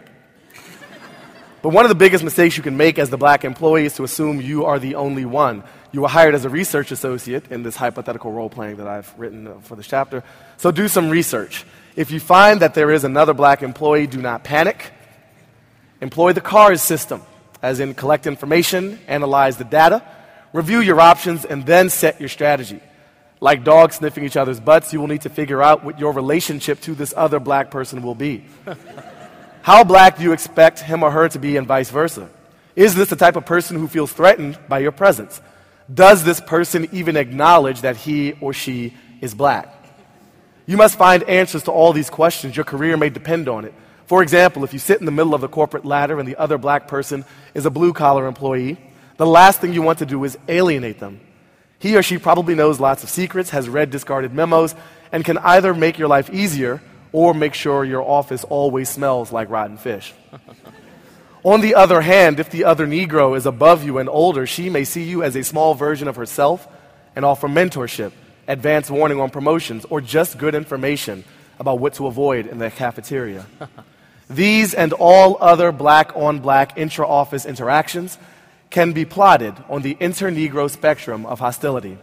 But one of the biggest mistakes you can make as the black employee is to assume you are the only one. You were hired as a research associate in this hypothetical role-playing that I've written for this chapter. So do some research. If you find that there is another black employee, do not panic. Employ the CARS system, as in collect information, analyze the data, review your options, and then set your strategy. Like dogs sniffing each other's butts, you will need to figure out what your relationship to this other black person will be. How black do you expect him or her to be and vice versa? Is this the type of person who feels threatened by your presence? Does this person even acknowledge that he or she is black? You must find answers to all these questions. Your career may depend on it. For example, if you sit in the middle of the corporate ladder and the other black person is a blue-collar employee, the last thing you want to do is alienate them. He or she probably knows lots of secrets, has read discarded memos, and can either make your life easier or make sure your office always smells like rotten fish. On the other hand, if the other Negro is above you and older, she may see you as a small version of herself and offer mentorship, advance warning on promotions, or just good information about what to avoid in the cafeteria. These and all other black-on-black intra-office interactions can be plotted on the inter-Negro spectrum of hostility.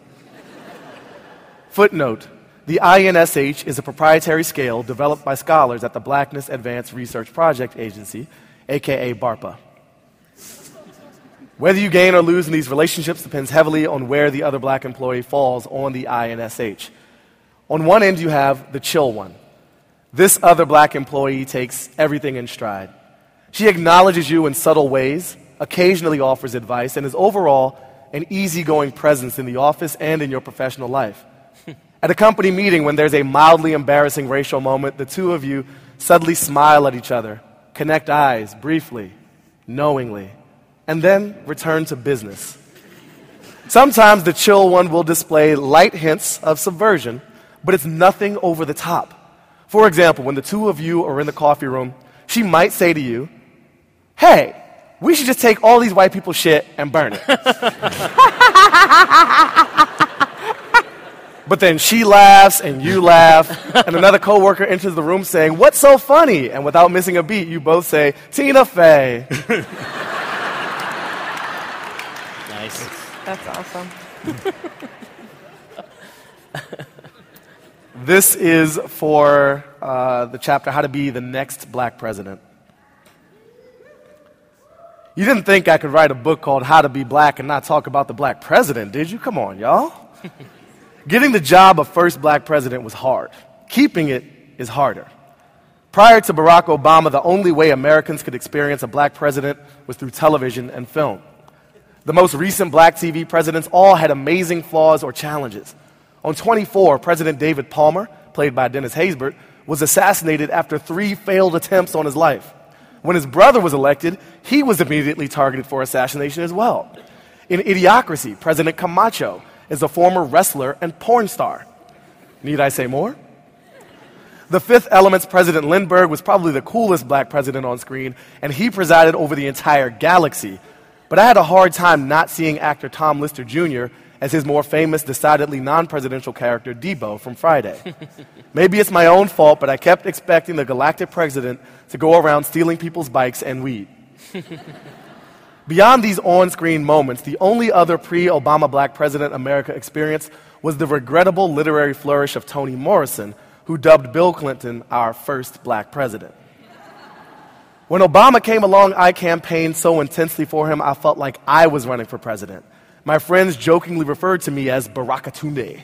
Footnote: the I N S H is a proprietary scale developed by scholars at the Blackness Advanced Research Project Agency, aka BARPA. Whether you gain or lose in these relationships depends heavily on where the other black employee falls on the I N S H. On one end, you have the chill one. This other black employee takes everything in stride. She acknowledges you in subtle ways, occasionally offers advice, and is overall an easygoing presence in the office and in your professional life. At a company meeting, when there's a mildly embarrassing racial moment, the two of you suddenly smile at each other, connect eyes briefly, knowingly, and then return to business. Sometimes the chill one will display light hints of subversion, but it's nothing over the top. For example, when the two of you are in the coffee room, she might say to you, "Hey, we should just take all these white people's shit and burn it." But then she laughs and you laugh, and another coworker enters the room saying, "What's so funny?" And without missing a beat, you both say, "Tina Fey." Nice. That's awesome. This is for uh, the chapter, How to Be the Next Black President. You didn't think I could write a book called How to Be Black and not talk about the black president, did you? Come on, y'all. Getting the job of first black president was hard. Keeping it is harder. Prior to Barack Obama, the only way Americans could experience a black president was through television and film. The most recent black T V presidents all had amazing flaws or challenges. On twenty-four, President David Palmer, played by Dennis Haysbert, was assassinated after three failed attempts on his life. When his brother was elected, he was immediately targeted for assassination as well. In Idiocracy, President Camacho is a former wrestler and porn star. Need I say more? The Fifth Element's President Lindbergh was probably the coolest black president on screen, and he presided over the entire galaxy. But I had a hard time not seeing actor Tom Lister Junior as his more famous, decidedly non-presidential character, Debo, from Friday. Maybe it's my own fault, but I kept expecting the galactic president to go around stealing people's bikes and weed. Beyond these on-screen moments, the only other pre-Obama black president America experienced was the regrettable literary flourish of Toni Morrison, who dubbed Bill Clinton our first black president. When Obama came along, I campaigned so intensely for him, I felt like I was running for president. My friends jokingly referred to me as Barakatunde.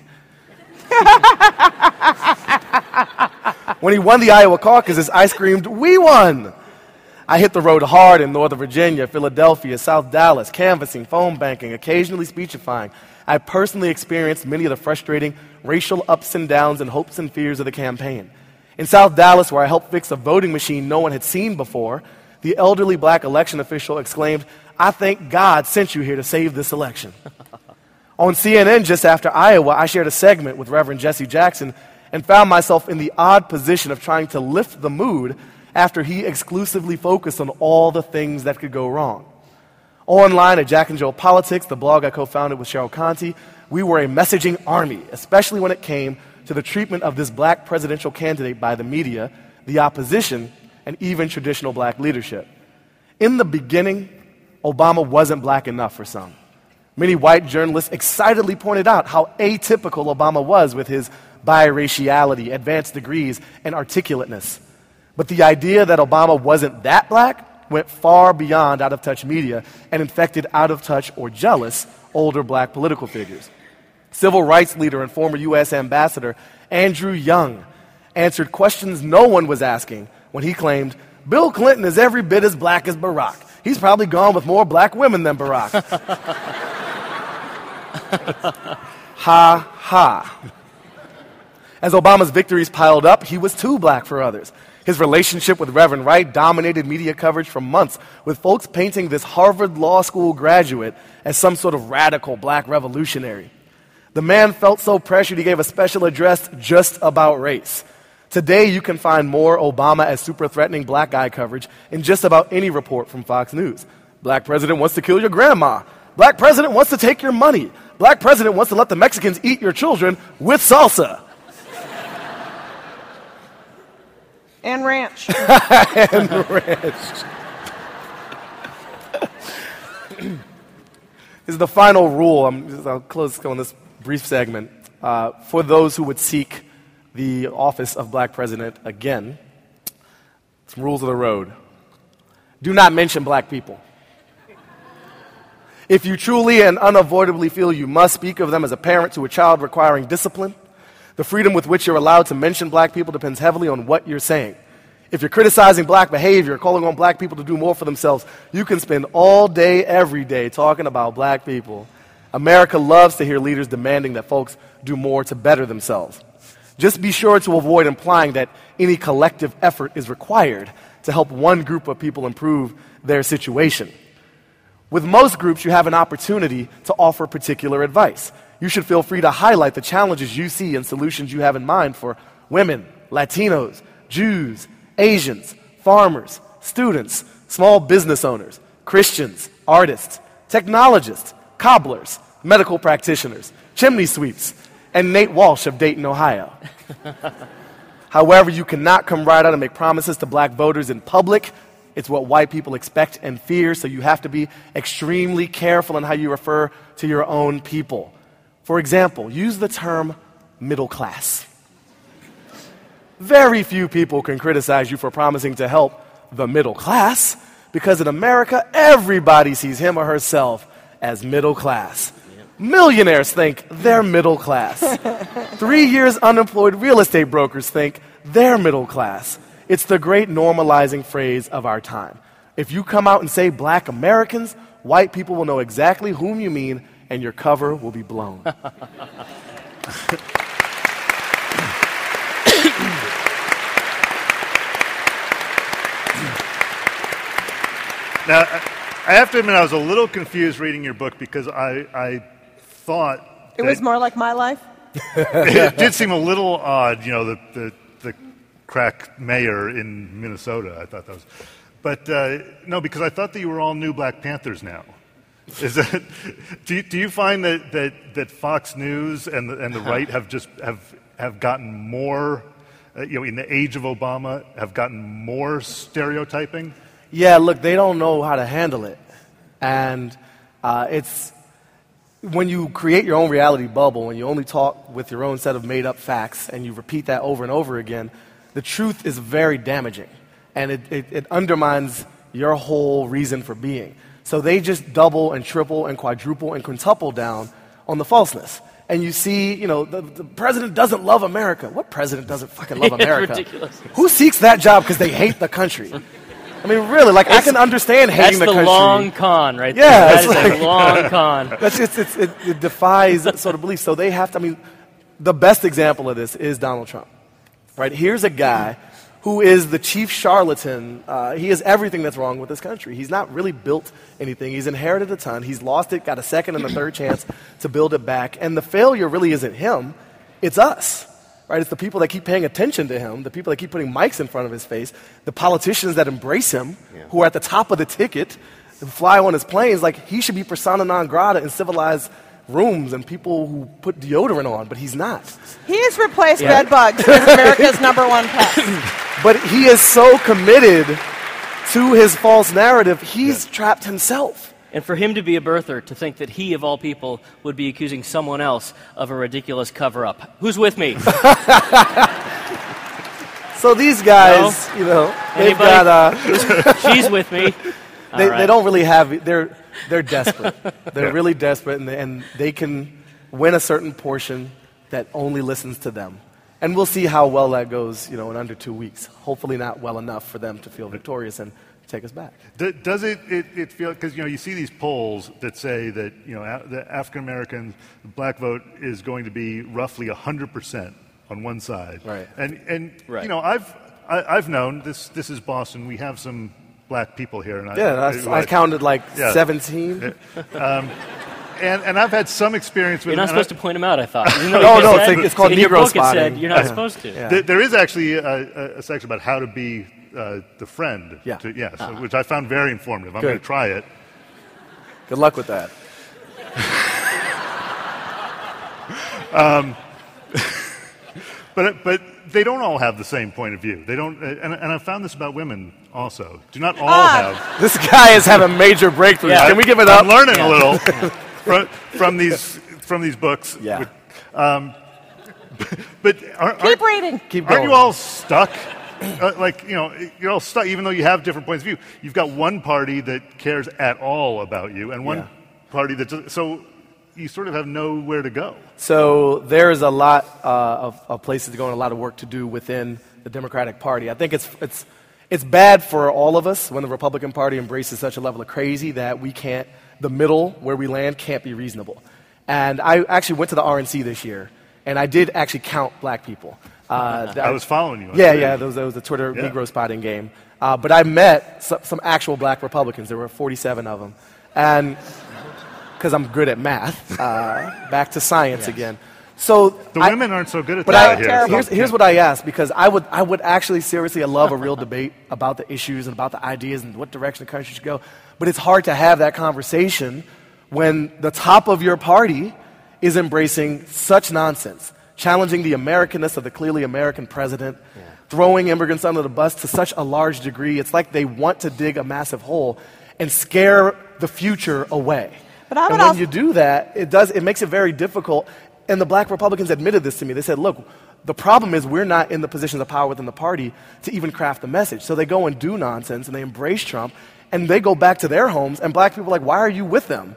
When he won the Iowa caucuses, I screamed, "We won!" I hit the road hard in Northern Virginia, Philadelphia, South Dallas, canvassing, phone banking, occasionally speechifying. I personally experienced many of the frustrating racial ups and downs and hopes and fears of the campaign. In South Dallas, where I helped fix a voting machine no one had seen before, the elderly black election official exclaimed, "I thank God sent you here to save this election." On C N N just after Iowa, I shared a segment with Reverend Jesse Jackson and found myself in the odd position of trying to lift the mood after he exclusively focused on all the things that could go wrong. Online at Jack and Jill Politics, the blog I co-founded with Cheryl Conti, we were a messaging army, especially when it came to the treatment of this black presidential candidate by the media, the opposition, and even traditional black leadership. In the beginning, Obama wasn't black enough for some. Many white journalists excitedly pointed out how atypical Obama was with his biraciality, advanced degrees, and articulateness. But the idea that Obama wasn't that black went far beyond out-of-touch media and infected out-of-touch or jealous older black political figures. Civil rights leader and former U S ambassador Andrew Young answered questions no one was asking when he claimed, "Bill Clinton is every bit as black as Barack. He's probably gone with more black women than Barack." Ha ha. As Obama's victories piled up, he was too black for others. His relationship with Reverend Wright dominated media coverage for months, with folks painting this Harvard Law School graduate as some sort of radical black revolutionary. The man felt so pressured he gave a special address just about race. Today, you can find more Obama as super threatening black guy coverage in just about any report from Fox News. Black president wants to kill your grandma. Black president wants to take your money. Black president wants to let the Mexicans eat your children with salsa. And ranch. and ranch. This is the final rule. I'm, I'll close on this brief segment. Uh, for those who would seek the office of black president again, some rules of the road. Do not mention black people. If you truly and unavoidably feel you must speak of them as a parent to a child requiring discipline, the freedom with which you're allowed to mention black people depends heavily on what you're saying. If you're criticizing black behavior, calling on black people to do more for themselves, you can spend all day, every day talking about black people. America loves to hear leaders demanding that folks do more to better themselves. Just be sure to avoid implying that any collective effort is required to help one group of people improve their situation. With most groups, you have an opportunity to offer particular advice. You should feel free to highlight the challenges you see and solutions you have in mind for women, Latinos, Jews, Asians, farmers, students, small business owners, Christians, artists, technologists, cobblers, medical practitioners, chimney sweeps, and Nate Walsh of Dayton, Ohio. However, you cannot come right out and make promises to black voters in public. It's what white people expect and fear, so you have to be extremely careful in how you refer to your own people. For example, use the term middle class. Very few people can criticize you for promising to help the middle class, because in America, everybody sees him or herself as middle class. Millionaires think they're middle class. Three years unemployed real estate brokers think they're middle class. It's the great normalizing phrase of our time. If you come out and say black Americans, white people will know exactly whom you mean, and your cover will be blown. Now, I have to admit, I was a little confused reading your book because I, I thought It was more like my life? it did seem a little odd, you know, the, the, the crack mayor in Minnesota. I thought that was, but uh, no, because I thought that you were all new Black Panthers now. Is that? Do you, do you find that, that, that Fox News and the, and the right have just have have gotten more, uh, you know, in the age of Obama, have gotten more stereotyping? Yeah, look, they don't know how to handle it. And uh, it's when you create your own reality bubble and you only talk with your own set of made-up facts and you repeat that over and over again, the truth is very damaging. And it, it, it undermines your whole reason for being. So they just double and triple and quadruple and quintuple down on the falseness. And you see, you know, the, the president doesn't love America. What president doesn't fucking love America? Ridiculous. Who seeks that job because they hate the country? I mean, really, like, I can understand hating the, That's the country. long con, right there. Yeah, That it's is like- a long con. That's just, it's, it, it defies sort of belief. So they have to, I mean, the best example of this is Donald Trump, right? Here's a guy who is the chief charlatan. Uh, he is everything that's wrong with this country. He's not really built anything. He's inherited a ton. He's lost it, got a second and a third chance to build it back. And the failure really isn't him. It's us. Right? It's the people that keep paying attention to him, the people that keep putting mics in front of his face, the politicians that embrace him, yeah. who are at the top of the ticket, and fly on his planes. Like, he should be persona non grata in civilized rooms and people who put deodorant on, but he's not. He has replaced Yeah. bed bugs as America's number one pest. But he is so committed to his false narrative, he's yeah. trapped himself. And for him to be a birther, to think that he, of all people, would be accusing someone else of a ridiculous cover-up. Who's with me? So these guys, no? you know, they've Anybody? got... Uh, She's with me. They, right. they don't really have... They're, they're desperate. They're really desperate, and they, and they can win a certain portion that only listens to them. And we'll see how well that goes, you know, in under two weeks. Hopefully not well enough for them to feel victorious and take us back. Does it, it, it feel, because, you know, you see these polls that say that, you know, a, the African American black vote is going to be roughly one hundred percent on one side. Right. And, and right. you know, I've, I, I've known, this, this is Boston, we have some black people here. And yeah, I, I, I counted like yeah. seventeen. um, and, and I've had some experience with You're not them, supposed to point them out, I thought. Isn't that No, what you no, said? it's like- it's called in your Negro book spotting. It said you're not Yeah. supposed to. Yeah. There, there is actually a, a section about how to be uh, the friend. Yeah. To, yeah so, Uh-huh. which I found very informative. I'm Good. going to try it. Good luck with that. um, but but they don't all have the same point of view. They don't, and, and I found this about women also. Do not all Ah. have. This guy is having major breakthroughs. Yeah. Can we give it up? I'm learning Yeah. a little from, from these from these books. Yeah. Um, but aren't, Keep aren't, reading. Keep aren't going. you all stuck? Uh, like, you know, you're all stuck, even though you have different points of view. You've got one party that cares at all about you, and one Yeah. party that doesn't. So you sort of have nowhere to go. So there is a lot uh, of, of places to go and a lot of work to do within the Democratic Party. I think it's it's it's bad for all of us when the Republican Party embraces such a level of crazy that we can't, the middle where we land can't be reasonable. And I actually went to the R N C this year, and I did actually count black people. Uh, I was following you. Yeah, yeah, that was, that was the Twitter Yeah. Negro spotting game. Uh, but I met some, some actual black Republicans. There were forty-seven of them. And because I'm good at math, uh, back to science Yes. again. So The I- women aren't so good at but that I, here. here's, here's what I ask, because I would, I would actually seriously I love a real debate about the issues and about the ideas and what direction the country should go. But it's hard to have that conversation when the top of your party is embracing such nonsense, challenging the Americanness of the clearly American president, yeah. throwing immigrants under the bus to such a large degree. It's like they want to dig a massive hole and scare the future away. But I would and when also- you do that, it does it makes it very difficult. And the black Republicans admitted this to me. They said, look, the problem is we're not in the positions of power within the party to even craft the message. So they go and do nonsense, and they embrace Trump, and they go back to their homes, and black people are like, why are you with them?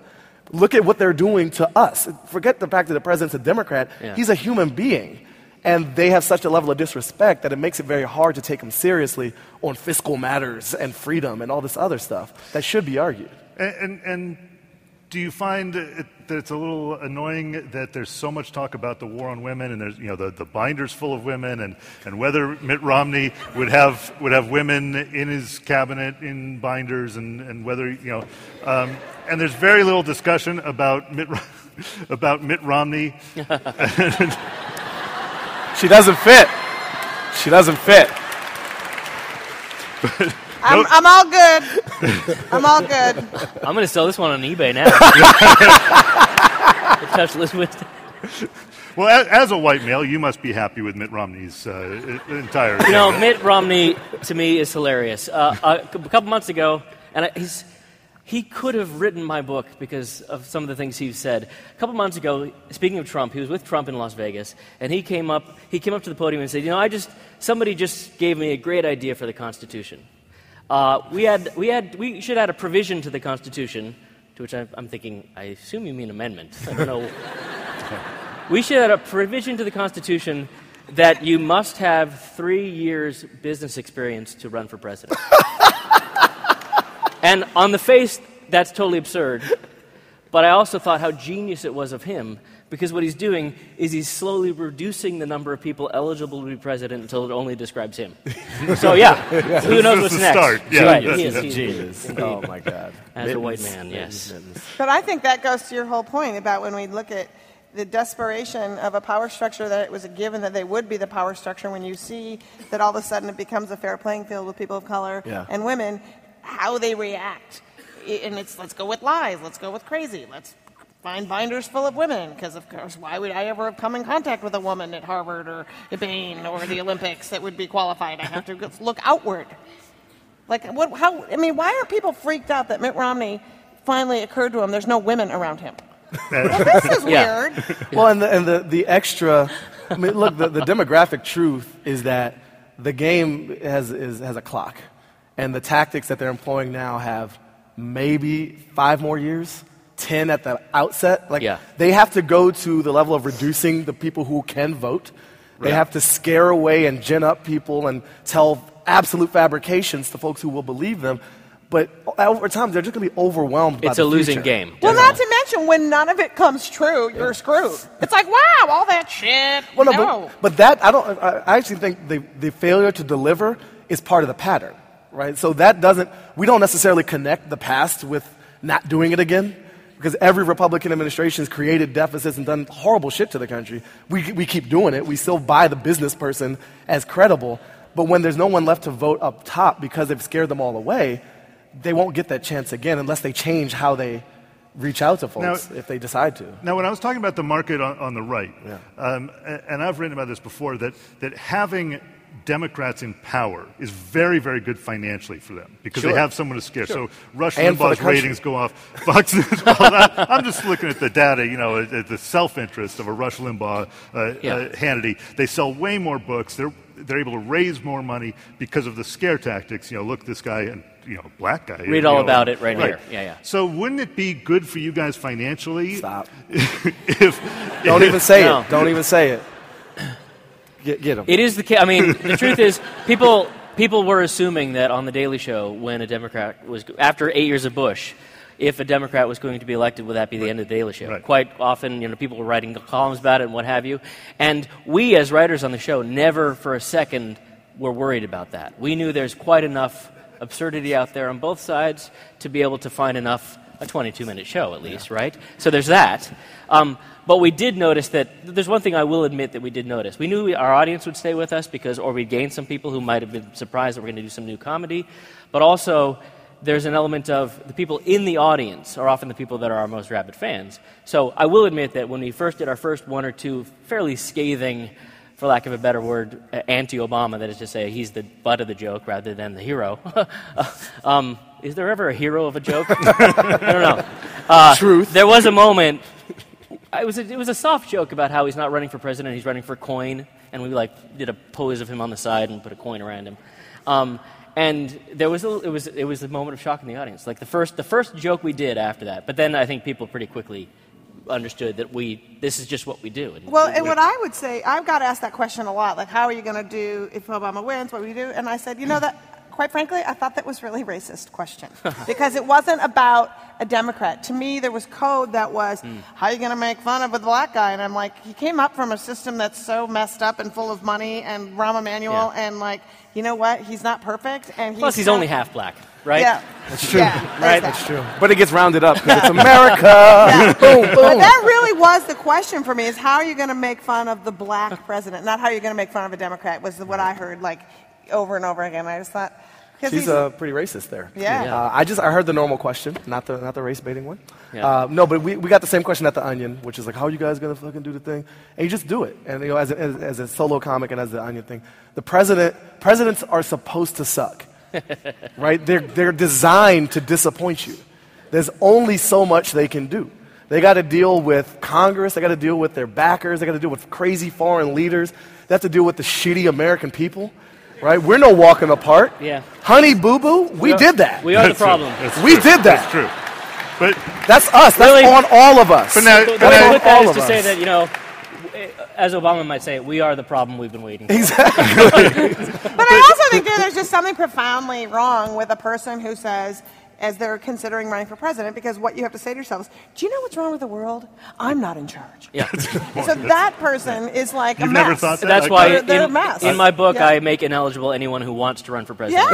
look at what they're doing to us. Forget the fact that the president's a Democrat. Yeah. He's a human being. And they have such a level of disrespect that it makes it very hard to take him seriously on fiscal matters and freedom and all this other stuff that should be argued. And, and, and do you find it, that it's a little annoying that there's so much talk about the war on women, and there's, you know, the, the binders full of women, and, and whether Mitt Romney would have would have women in his cabinet in binders, and, and whether, you know, um, and there's very little discussion about Mitt about Mitt Romney. She doesn't fit. She doesn't fit. I'm, I'm all good. I'm all good. I'm going to sell this one on eBay now. Touchless wisdom. Well, as, as a white male, you must be happy with Mitt Romney's uh, entire. You know, Mitt Romney to me is hilarious. Uh, a couple months ago, and I, he's he could have written my book because of some of the things he said. A couple months ago, speaking of Trump, he was with Trump in Las Vegas, and he came up he came up to the podium and said, "You know, I just somebody just gave me a great idea for the Constitution. Uh, we had we had we should add a provision to the Constitution." To which I, I'm thinking, I assume you mean amendment. I don't know. We should add a provision to the Constitution that you must have three years business experience to run for president. And on the face, that's totally absurd. But I also thought how genius it was of him, because what he's doing is he's slowly reducing the number of people eligible to be president until it only describes him. So yeah, who knows what's the next? start. Yeah, right. that's- he is, that's he's Genius. indeed. Oh, my God. As a white Mittens. man, yes. Mittens. But I think that goes to your whole point about when we look at the desperation of a power structure, that it was a given that they would be the power structure. When you see that all of a sudden it becomes a fair playing field with people of color Yeah. and women, how they react. I- And it's, let's go with lies, let's go with crazy, let's find binders full of women, because of course, why would I ever have come in contact with a woman at Harvard or at Bain or the Olympics that would be qualified? I have to go- look outward. Like, what? How? I mean, why are people freaked out that Mitt Romney finally occurred to him there's no women around him? Well, this is Yeah. weird. Well, and the, and the, the extra, I mean, look, the, the demographic truth is that the game has, is, has a clock. And the tactics that they're employing now have maybe five more years, ten at the outset. Like, Yeah. they have to go to the level of reducing the people who can vote. They Right. have to scare away and gin up people and tell absolute fabrications to folks who will believe them. But over time, they're just going to be overwhelmed by It's the a losing future. game. Well, Definitely. not to mention when none of it comes true, you're screwed. It's like, wow, all that shit. Well, no, no. But, but that I don't. I I actually think the the failure to deliver is part of the pattern, right? So that doesn't. We don't necessarily connect the past with not doing it again, because every Republican administration has created deficits and done horrible shit to the country. We we keep doing it. We still buy the business person as credible, but when there's no one left to vote up top because they've scared them all away, they won't get that chance again unless they change how they reach out to folks Now- if they decide to. Now, when I was talking about the market on, on the right, Yeah. um, a- and I've written about this before, that, that having Democrats in power is very, very good financially for them because Sure. they have someone to scare. So Rush And for the Limbaugh's country. ratings go off. Fox News. Well, I, I'm just looking at the data, you know, at, at the self-interest of a Rush Limbaugh, uh, Yeah. uh, Hannity. They sell way more books. They're they're able to raise more money because of the scare tactics. You know, look, this guy and you know, black guy. Read you all know, about it right here. Yeah, yeah. So wouldn't it be good for you guys financially? Stop. if Don't if- even say No. it. Don't even say it. Get, get 'em. It is the case. I mean, the truth is, people people were assuming that on the Daily Show, when a Democrat was after eight years of Bush, if a Democrat was going to be elected, would that be the end of the Daily Show? Right. Quite often, you know, people were writing columns about it and what have you. And we, as writers on the show, never for a second were worried about that. We knew there's quite enough absurdity out there on both sides to be able to find enough, a twenty-two minute show at least, right? So there's that. Um, but we did notice that, there's one thing I will admit that we did notice. We knew we, our audience would stay with us because, or we'd gain some people who might have been surprised that we're going to do some new comedy. But also, there's an element of the people in the audience are often the people that are our most rabid fans. So I will admit that when we first did our first one or two fairly scathing, for lack of a better word, uh, anti-Obama, that is to say he's the butt of the joke rather than the hero. um, is there ever a hero of a joke? I don't know. Uh, Truth. There was a moment. It was, a, it was a soft joke about how he's not running for president, he's running for coin, and we like did a pose of him on the side and put a coin around him. Um, and there was a, it was it was a moment of shock in the audience. Like the first the first joke we did after that, but then I think people pretty quickly understood that we this is just what we do. And Well, and what I would say, I've got asked that question a lot. Like, how are you going to do if Obama wins? What will you do? And I said, you know that. Quite frankly, I thought that was really racist question because it wasn't about a Democrat. To me, there was code that was, mm. how are you going to make fun of a black guy? And I'm like, he came up from a system that's so messed up and full of money and Rahm Emanuel, yeah. and like, you know what? He's not perfect. And he's Plus, he's not, only half black, right? Yeah. That's true. Yeah, right? that. That's true. But it gets rounded up because it's America. Yeah. Boom, boom. But that really was the question for me: is how are you going to make fun of the black president, not how you're going to make fun of a Democrat? Was what I heard like over and over again. I just thought. She's uh, pretty racist there. Yeah. yeah. Uh, I just I heard the normal question, not the not the race baiting one. Yeah. Uh, no, but we, we got the same question at the Onion, which is like, how are you guys gonna fucking do the thing? And you just do it. And you know, as a, as, as a solo comic and as the Onion thing, the president presidents are supposed to suck, right? They're they're designed to disappoint you. There's only so much they can do. They got to deal with Congress. They got to deal with their backers. They got to deal with crazy foreign leaders. They have to deal with the shitty American people. Right? We're no walking apart. Yeah. Honey Boo Boo, we, we did that. We are That's the problem. We true. did that. That's true. But That's us. That's Really? on all of us. But now- The but way I- to put that all is of to say us. that, you know, as Obama might say, we are the problem we've been waiting for. Exactly. But I also think that there's just something profoundly wrong with a person who says, as they're considering running for president, because what you have to say to yourself is, do you know what's wrong with the world? I'm not in charge. Yeah. So that person is like You've a never mess. thought that? That's Like, why They're- they're a in, mess. in my book, Yeah. I make ineligible anyone who wants to run for president.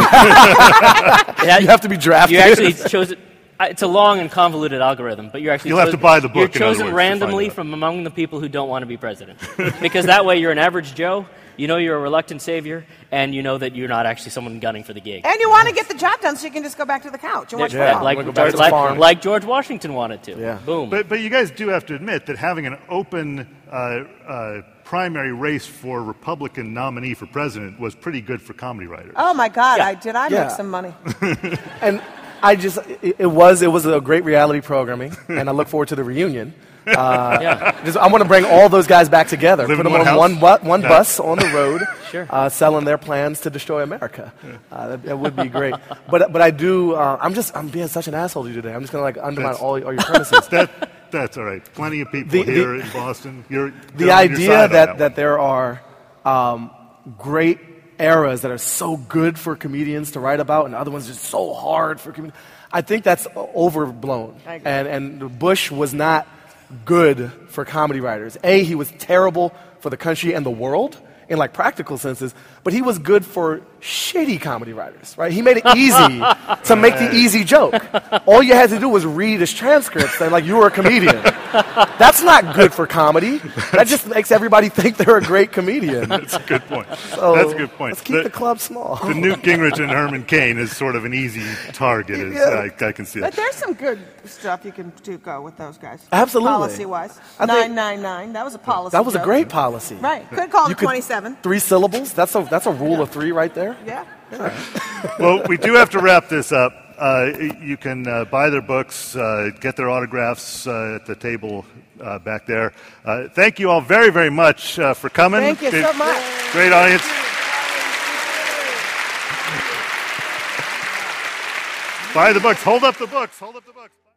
Yeah. Yeah, You have to be drafted. You actually chose it. uh, It's a long and convoluted algorithm, but you're actually You'll have chosen- to buy the book, You're in other chosen words, to randomly find out. from among the people who don't want to be president, because that way you're an average Joe. You know you're a reluctant savior, and you know that you're not actually someone gunning for the gig. And you want to get the job done so you can just go back to the couch and watch Yeah. football. like, Wanna go back George, to the like, farm. like George Washington wanted to. Yeah. Boom. But, but you guys do have to admit that having an open uh, uh, primary race for Republican nominee for president was pretty good for comedy writers. Oh my God! Yeah. I did I Yeah. make some money? And I just, it, it was it was a great reality programming, and I look forward to the reunion. Uh, yeah. just, I want to bring all those guys back together, Live put in them one on house? one bu- one Yeah. bus on the road, Sure. uh, selling their plans to destroy America. Uh, that, that would be great. But but I do. Uh, I'm just I'm being such an asshole to you today. I'm just gonna like undermine That's- all, all your premises. That, that's all right. Plenty of people The- the- here in Boston. You're, the you're on your idea side on that, that, that one. there are um, great eras that are so good for comedians to write about and other ones just so hard for comedians, I think that's overblown. I agree. And, and Bush was not good for comedy writers. A, he was terrible for the country and the world in like practical senses, but he was good for shitty comedy writers, right? He made it easy to make the easy joke. All you had to do was read his transcripts and like you were a comedian. That's not good for comedy. That just makes everybody think they're a great comedian. That's a good point. So that's a good point. Let's keep the, club small. the Newt Gingrich and Herman Cain is sort of an easy target. Is, Yeah. I, I can see But that. there's some good stuff you can do go with those guys. Absolutely. Policy wise, I think- nine nine nine. That was a policy. That was a joke. great policy. Right. Could call You it could- twenty-seven. Three syllables. That's a that's a rule of three right there. Yeah. Well, we do have to wrap this up. Uh, you can uh, buy their books, uh, get their autographs uh, at the table uh, back there. Uh, thank you all very, very much uh, for coming. Thank you Did- so much. Great audience. Buy the books. Hold up the books. Hold up the books.